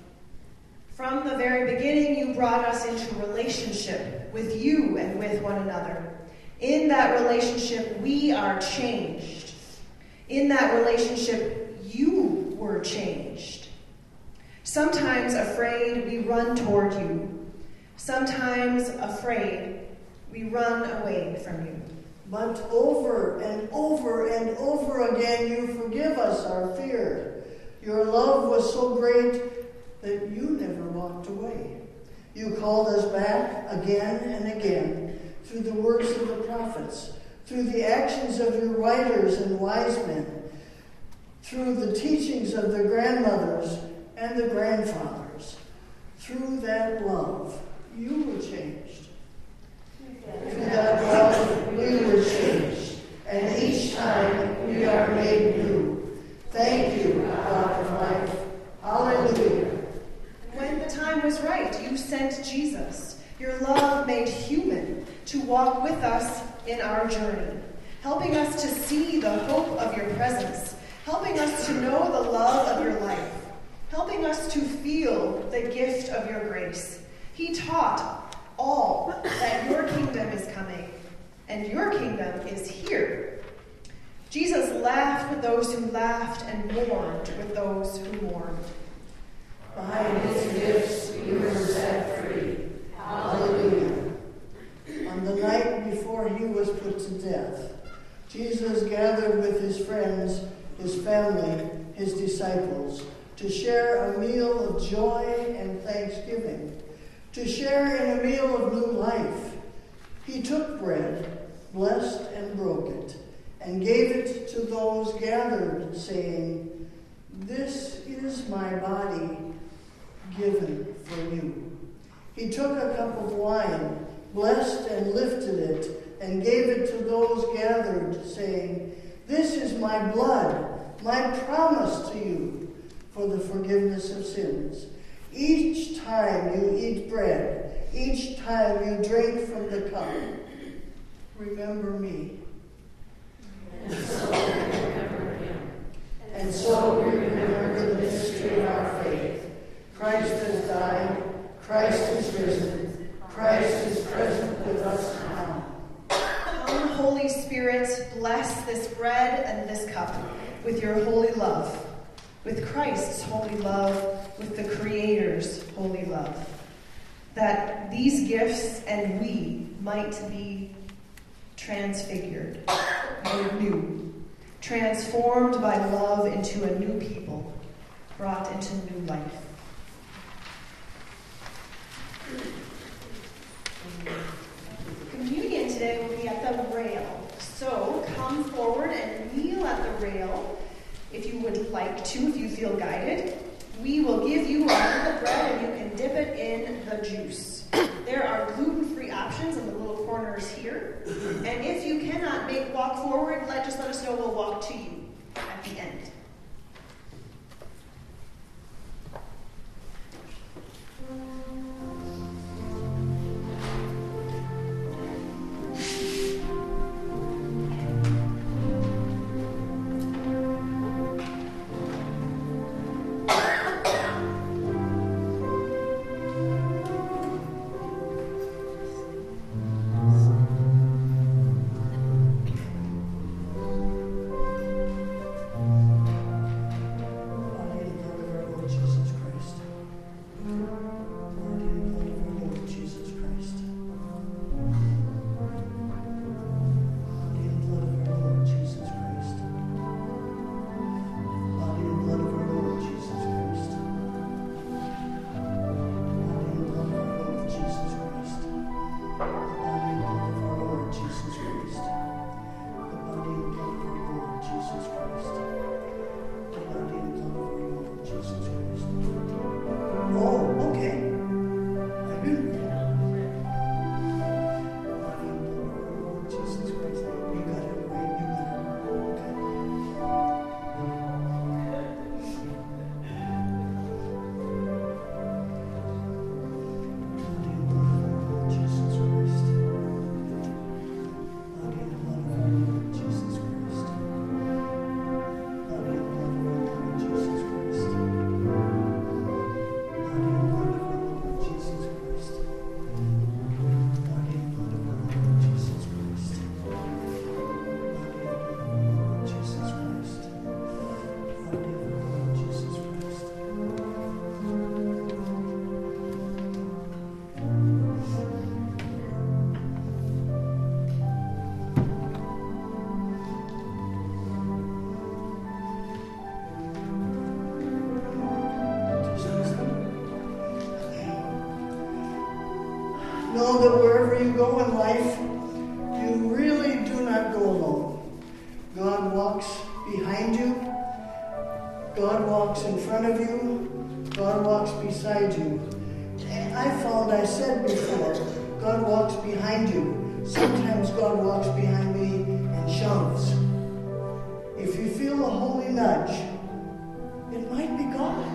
[SPEAKER 1] From the very beginning, you brought us into relationship with you and with one another. In that relationship, we are changed. In that relationship, you were changed. Sometimes afraid, we run toward you. Sometimes afraid, we run away from you.
[SPEAKER 3] But over and over and over again, you forgive us our fear. Your love was so great that you never walked away. You called us back again and again through the words of the prophets, through the actions of your writers and wise men, through the teachings of the grandmothers and the grandfathers. Through that love, you were changed. Through that love, we were changed. And each time we are made new. Thank you, God of life. Hallelujah.
[SPEAKER 1] When the time was right, you sent Jesus, your love made human, to walk with us in our journey, helping us to see the hope of your presence, helping us to know the love of your life, helping us to feel the gift of your grace. He taught all that your kingdom is coming, and your kingdom is here. Jesus laughed with those who laughed and mourned with those who mourned.
[SPEAKER 3] By his gifts we were set free. Hallelujah. On the night before he was put to death, Jesus gathered with his friends, his family, his disciples, to share a meal of joy and thanksgiving, to share in a meal of new life. He took bread, blessed and broke it, and gave it to those gathered, saying, "This is my body given for you." He took a cup of wine, blessed and lifted it, and gave it to those gathered, saying, "This is my blood, my promise to you for the forgiveness of sins. Each time you eat bread, each time you drink from the cup, remember me." And so we remember the mystery of our faith. Christ has died, Christ is risen, Christ is present with us now.
[SPEAKER 1] Come, Holy Spirit, bless this bread and this cup with your holy love, with Christ's holy love, with the Creator's holy love, that these gifts and we might be transfigured, made new, transformed by love into a new people, brought into new life. Communion today will be at the rail, so come forward and kneel at the rail if you would like to, if you feel guided. We will give you the bread and you can dip it in the juice. There are gluten-free options in the little corners here. And if you cannot walk forward, just let us know. We'll walk to you at the end.
[SPEAKER 3] you go in life, you really do not go alone. God walks behind you. God walks in front of you. God walks beside you. And I said before, God walks behind you. Sometimes God walks behind me and shoves. If you feel a holy nudge, it might be God.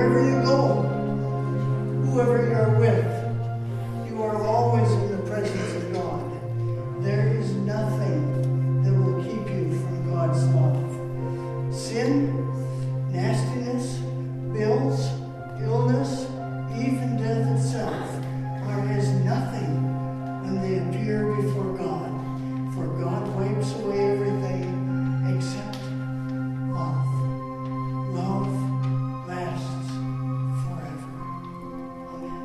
[SPEAKER 3] wherever you go, whoever you're with, you are always in the presence of God. There is nothing that will keep you from God's love. Sin, nastiness, bills, illness, even death itself are as nothing when they appear before God. For God wipes away everything except love. Love lasts forever. Amen.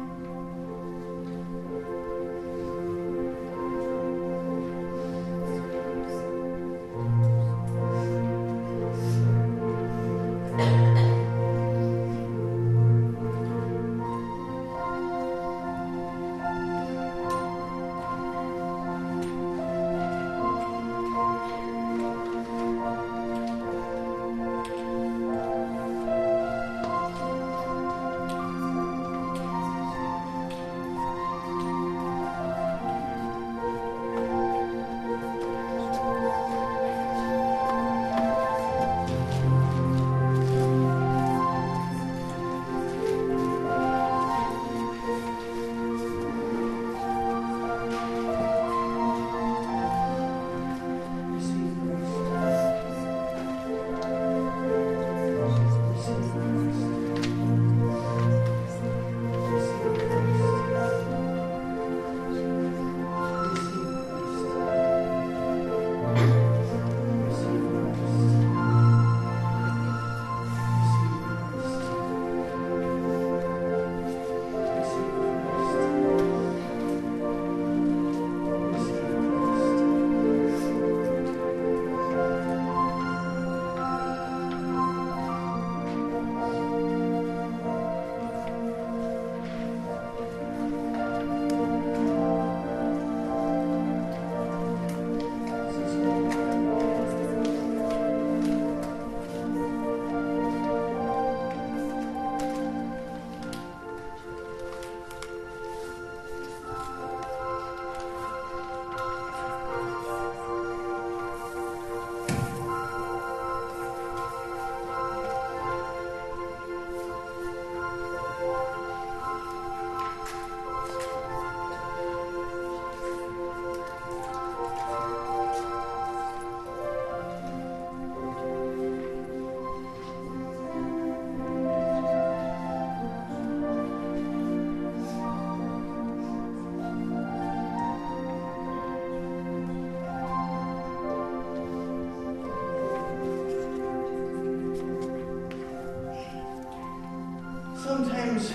[SPEAKER 3] Sometimes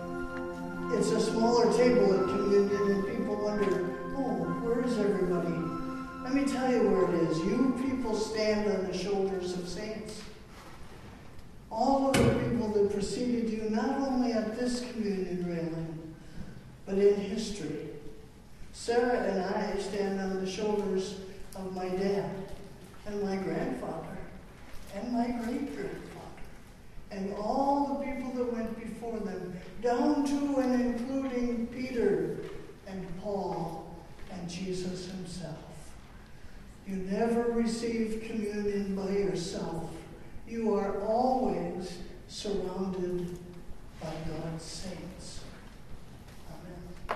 [SPEAKER 3] it's a smaller table at communion and people wonder, oh, where is everybody? Let me tell you where it is. You people stand on the shoulders of saints. All of the people that preceded you, not only at this communion railing, but in history. Sarah and I stand on the shoulders of my dad and my grandfather and my great-grandfather. And all the people that went before them, down to and including Peter and Paul and Jesus himself. You never receive communion by yourself. You are always surrounded by God's saints. Amen.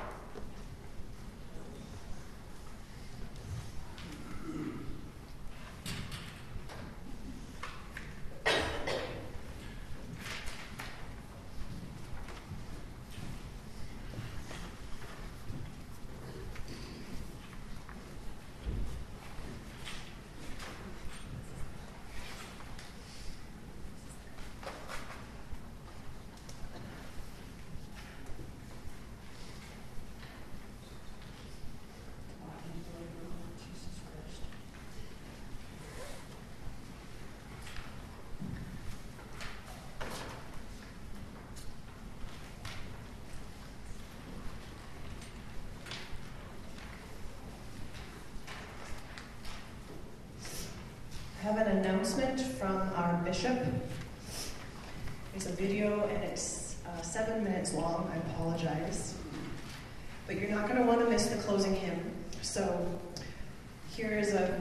[SPEAKER 1] I have an announcement from our bishop. It's a video and it's 7 minutes long. I apologize. But you're not going to want to miss the closing hymn. So Here is an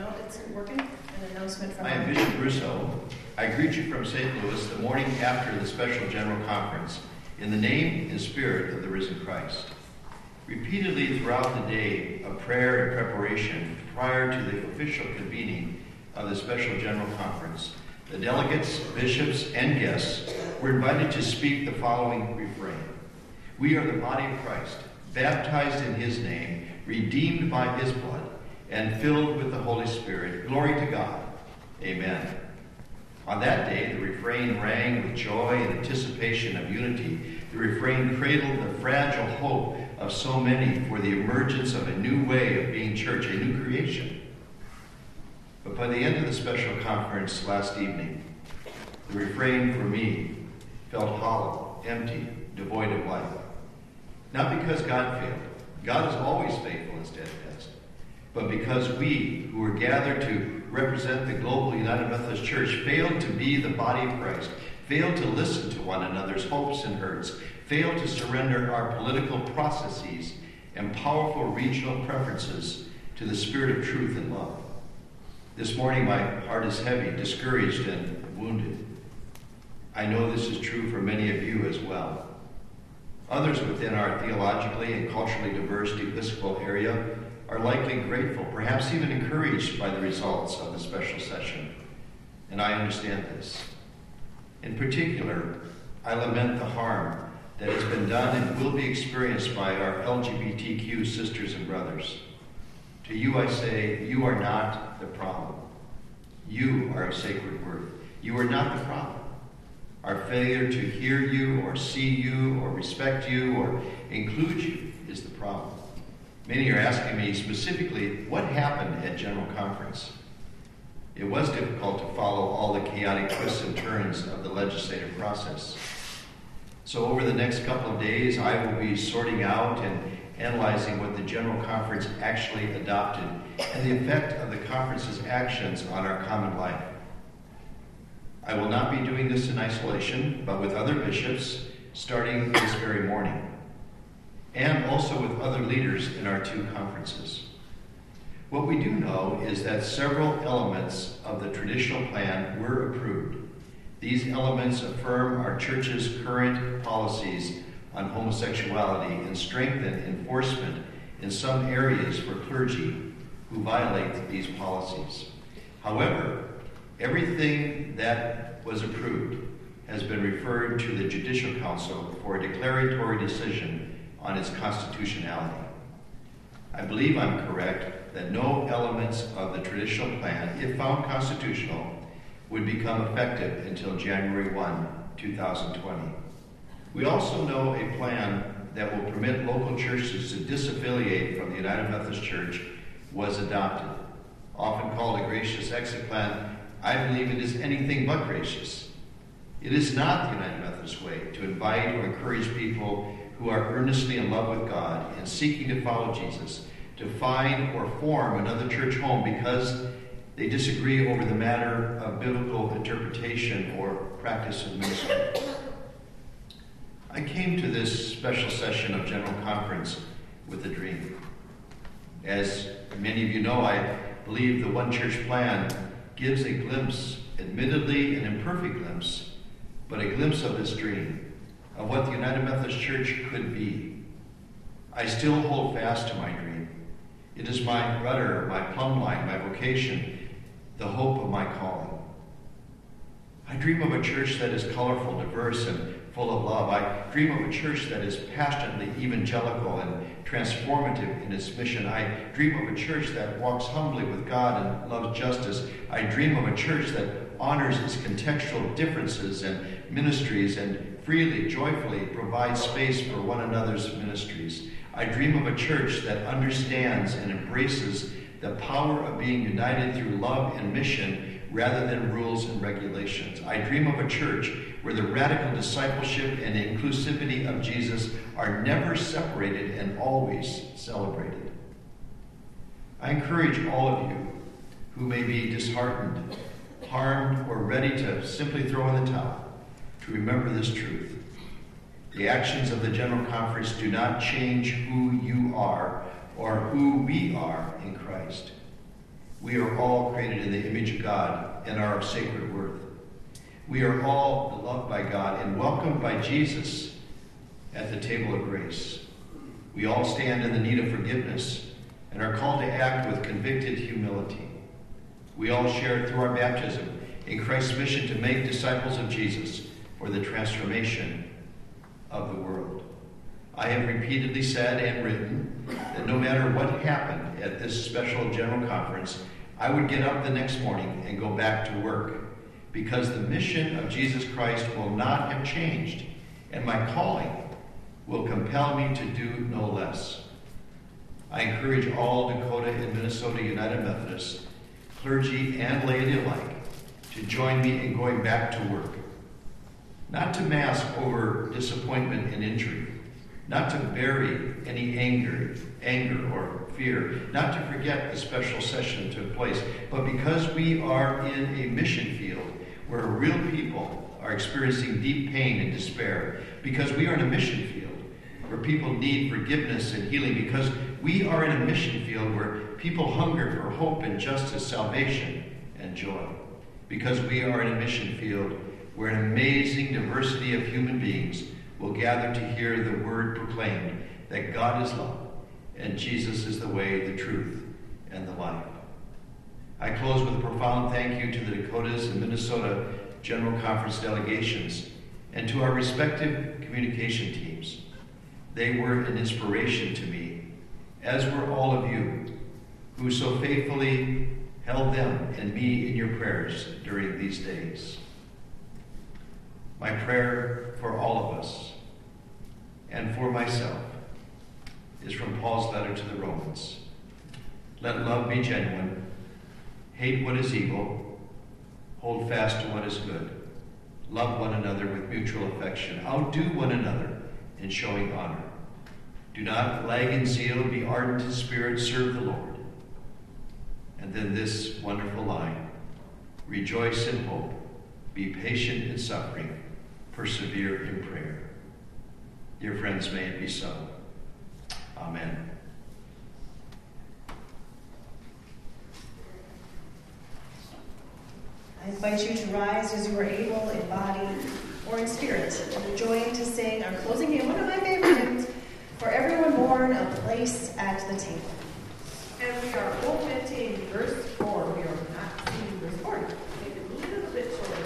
[SPEAKER 1] announcement from
[SPEAKER 9] I am Bishop Russo. I greet you from St. Louis the morning after the special general conference in the name and spirit of the risen Christ. Repeatedly throughout the day of prayer and preparation prior to the official convening of the special general conference, the delegates, bishops, and guests were invited to speak the following refrain. We are the body of Christ, baptized in his name, redeemed by his blood, and filled with the Holy Spirit. Glory to God. Amen. On that day, the refrain rang with joy and anticipation of unity. The refrain cradled the fragile hope of so many for the emergence of a new way of being church, a new creation. But by the end of the special conference last evening, the refrain for me felt hollow, empty, devoid of life. Not because God failed. God is always faithful and steadfast. But because we, who are gathered to represent the global United Methodist Church, failed to be the body of Christ, failed to listen to one another's hopes and hurts, failed to surrender our political processes and powerful regional preferences to the spirit of truth and love. This morning my heart is heavy, discouraged, and wounded. I know this is true for many of you as well. Others within our theologically and culturally diverse Episcopal area are likely grateful, perhaps even encouraged by the results of the special session. And I understand this. In particular, I lament the harm that has been done and will be experienced by our LGBTQ sisters and brothers. To you I say, you are not the problem. You are of sacred worth. You are not the problem. Our failure to hear you or see you or respect you or include you is the problem. Many are asking me specifically, what happened at General Conference? It was difficult to follow all the chaotic twists and turns of the legislative process. So over the next couple of days, I will be sorting out and analyzing what the General Conference actually adopted and the effect of the conference's actions on our common life. I will not be doing this in isolation, but with other bishops, starting this very morning, and also with other leaders in our two conferences. What we do know is that several elements of the traditional plan were approved. These elements affirm our church's current policies on homosexuality and strengthen enforcement in some areas for clergy who violate these policies. However, everything that was approved has been referred to the Judicial Council for a declaratory decision on its constitutionality. I believe I'm correct that no elements of the traditional plan, if found constitutional, would become effective until January 1, 2020. We also know a plan that will permit local churches to disaffiliate from the United Methodist Church was adopted. Often called a gracious exit plan, I believe it is anything but gracious. It is not the United Methodist way to invite or encourage people who are earnestly in love with God and seeking to follow Jesus to find or form another church home because they disagree over the matter of biblical interpretation or practice of ministry. I came to this special session of General Conference with a dream. As many of you know, I believe the One Church plan gives a glimpse, admittedly an imperfect glimpse, but a glimpse of this dream, of what the United Methodist Church could be. I still hold fast to my dream. It is my rudder, my plumb line, my vocation, the hope of my calling. I dream of a church that is colorful, diverse, and full of love. I dream of a church that is passionately evangelical and transformative in its mission. I dream of a church that walks humbly with God and loves justice. I dream of a church that honors its contextual differences and ministries and freely, joyfully provides space for one another's ministries. I dream of a church that understands and embraces the power of being united through love and mission rather than rules and regulations. I dream of a church where the radical discipleship and inclusivity of Jesus are never separated and always celebrated. I encourage all of you who may be disheartened, harmed, or ready to simply throw in the towel to remember this truth. The actions of the General Conference do not change who you are or who we are in Christ. We are all created in the image of God and are of sacred worth. We are all beloved by God and welcomed by Jesus at the table of grace. We all stand in the need of forgiveness and are called to act with convicted humility. We all share through our baptism in Christ's mission to make disciples of Jesus for the transformation of the world. I have repeatedly said and written that no matter what happened at this special general conference, I would get up the next morning and go back to work, because the mission of Jesus Christ will not have changed, and my calling will compel me to do no less. I encourage all Dakota and Minnesota United Methodists, clergy and laity alike, to join me in going back to work. Not to mask over disappointment and injury, not to bury any anger or fear, not to forget the special session that took place, but because we are in a mission field where real people are experiencing deep pain and despair, because we are in a mission field where people need forgiveness and healing, because we are in a mission field where people hunger for hope and justice, salvation and joy, because we are in a mission field where an amazing diversity of human beings will gather to hear the word proclaimed that God is love and Jesus is the way, the truth, and the life. I close with a profound thank you to the Dakotas and Minnesota General Conference delegations and to our respective communication teams. They were an inspiration to me, as were all of you, who so faithfully held them and me in your prayers during these days. My prayer for all of us and for myself is from Paul's letter to the Romans. Let love be genuine. Hate what is evil. Hold fast to what is good. Love one another with mutual affection. Outdo one another in showing honor. Do not lag in zeal. Be ardent in spirit. Serve the Lord. And then this wonderful line. Rejoice in hope. Be patient in suffering. Persevere in prayer. Dear friends, may it be so. Amen.
[SPEAKER 1] I invite you to rise as you are able in body or in spirit, and join to sing our closing hymn, one of my favorite hymns, For Everyone Born, A Place at the Table.
[SPEAKER 2] And we are omitting verse 4. We are not singing verse 4. Make it a little bit shorter.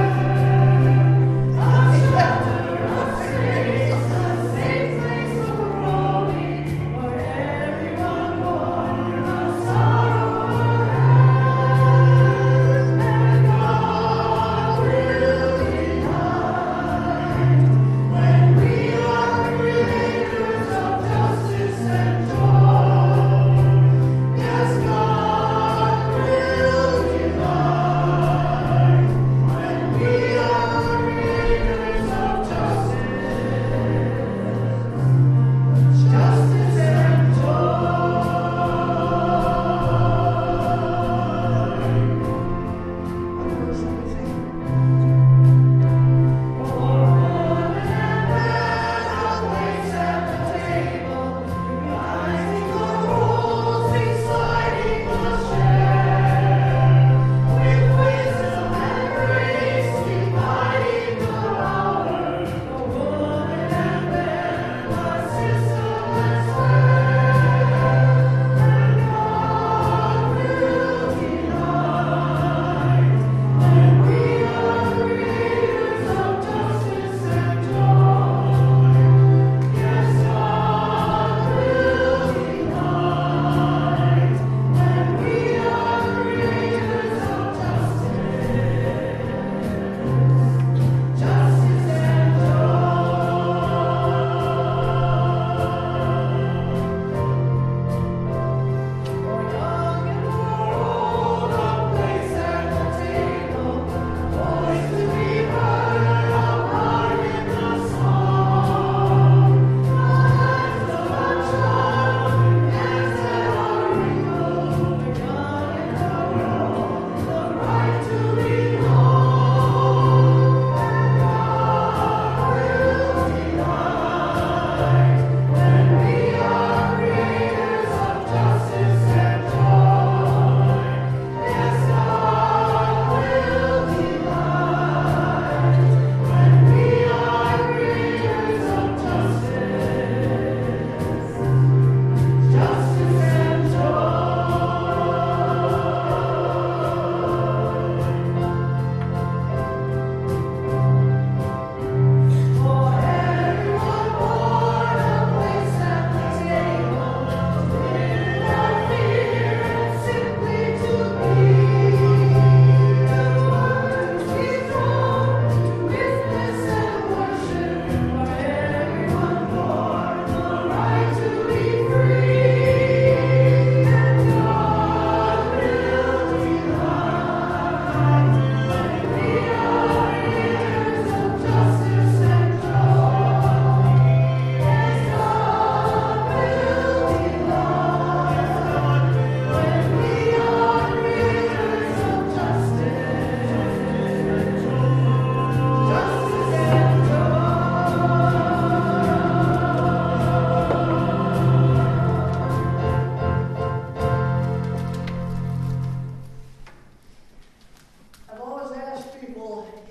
[SPEAKER 8] Place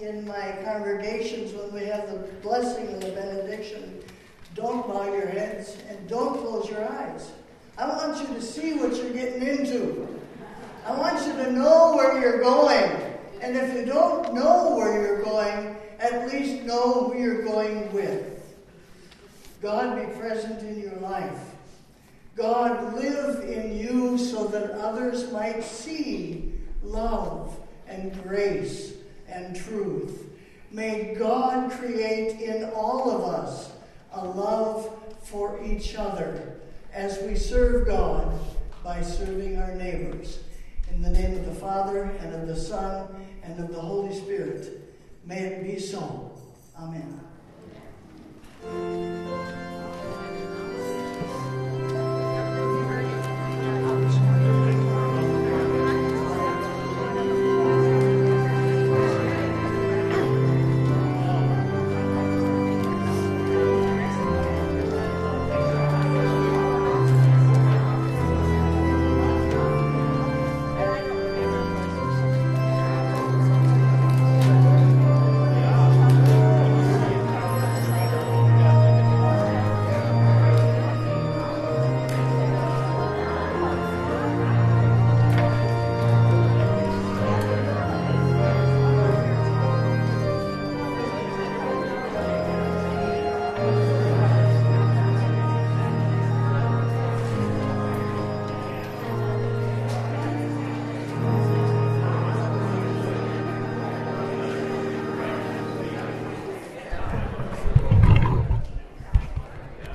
[SPEAKER 3] in my congregations when we have the blessing and the benediction, don't bow your heads and don't close your eyes. I want you to see what you're getting into. I want you to know where you're going. And if you don't know where you're going, at least know who you're going with. God be present in your life. God live in you so that others might see love and grace and truth. May God create in all of us a love for each other as we serve God by serving our neighbors. In the name of the Father, and of the Son, and of the Holy Spirit, may it be so. Amen.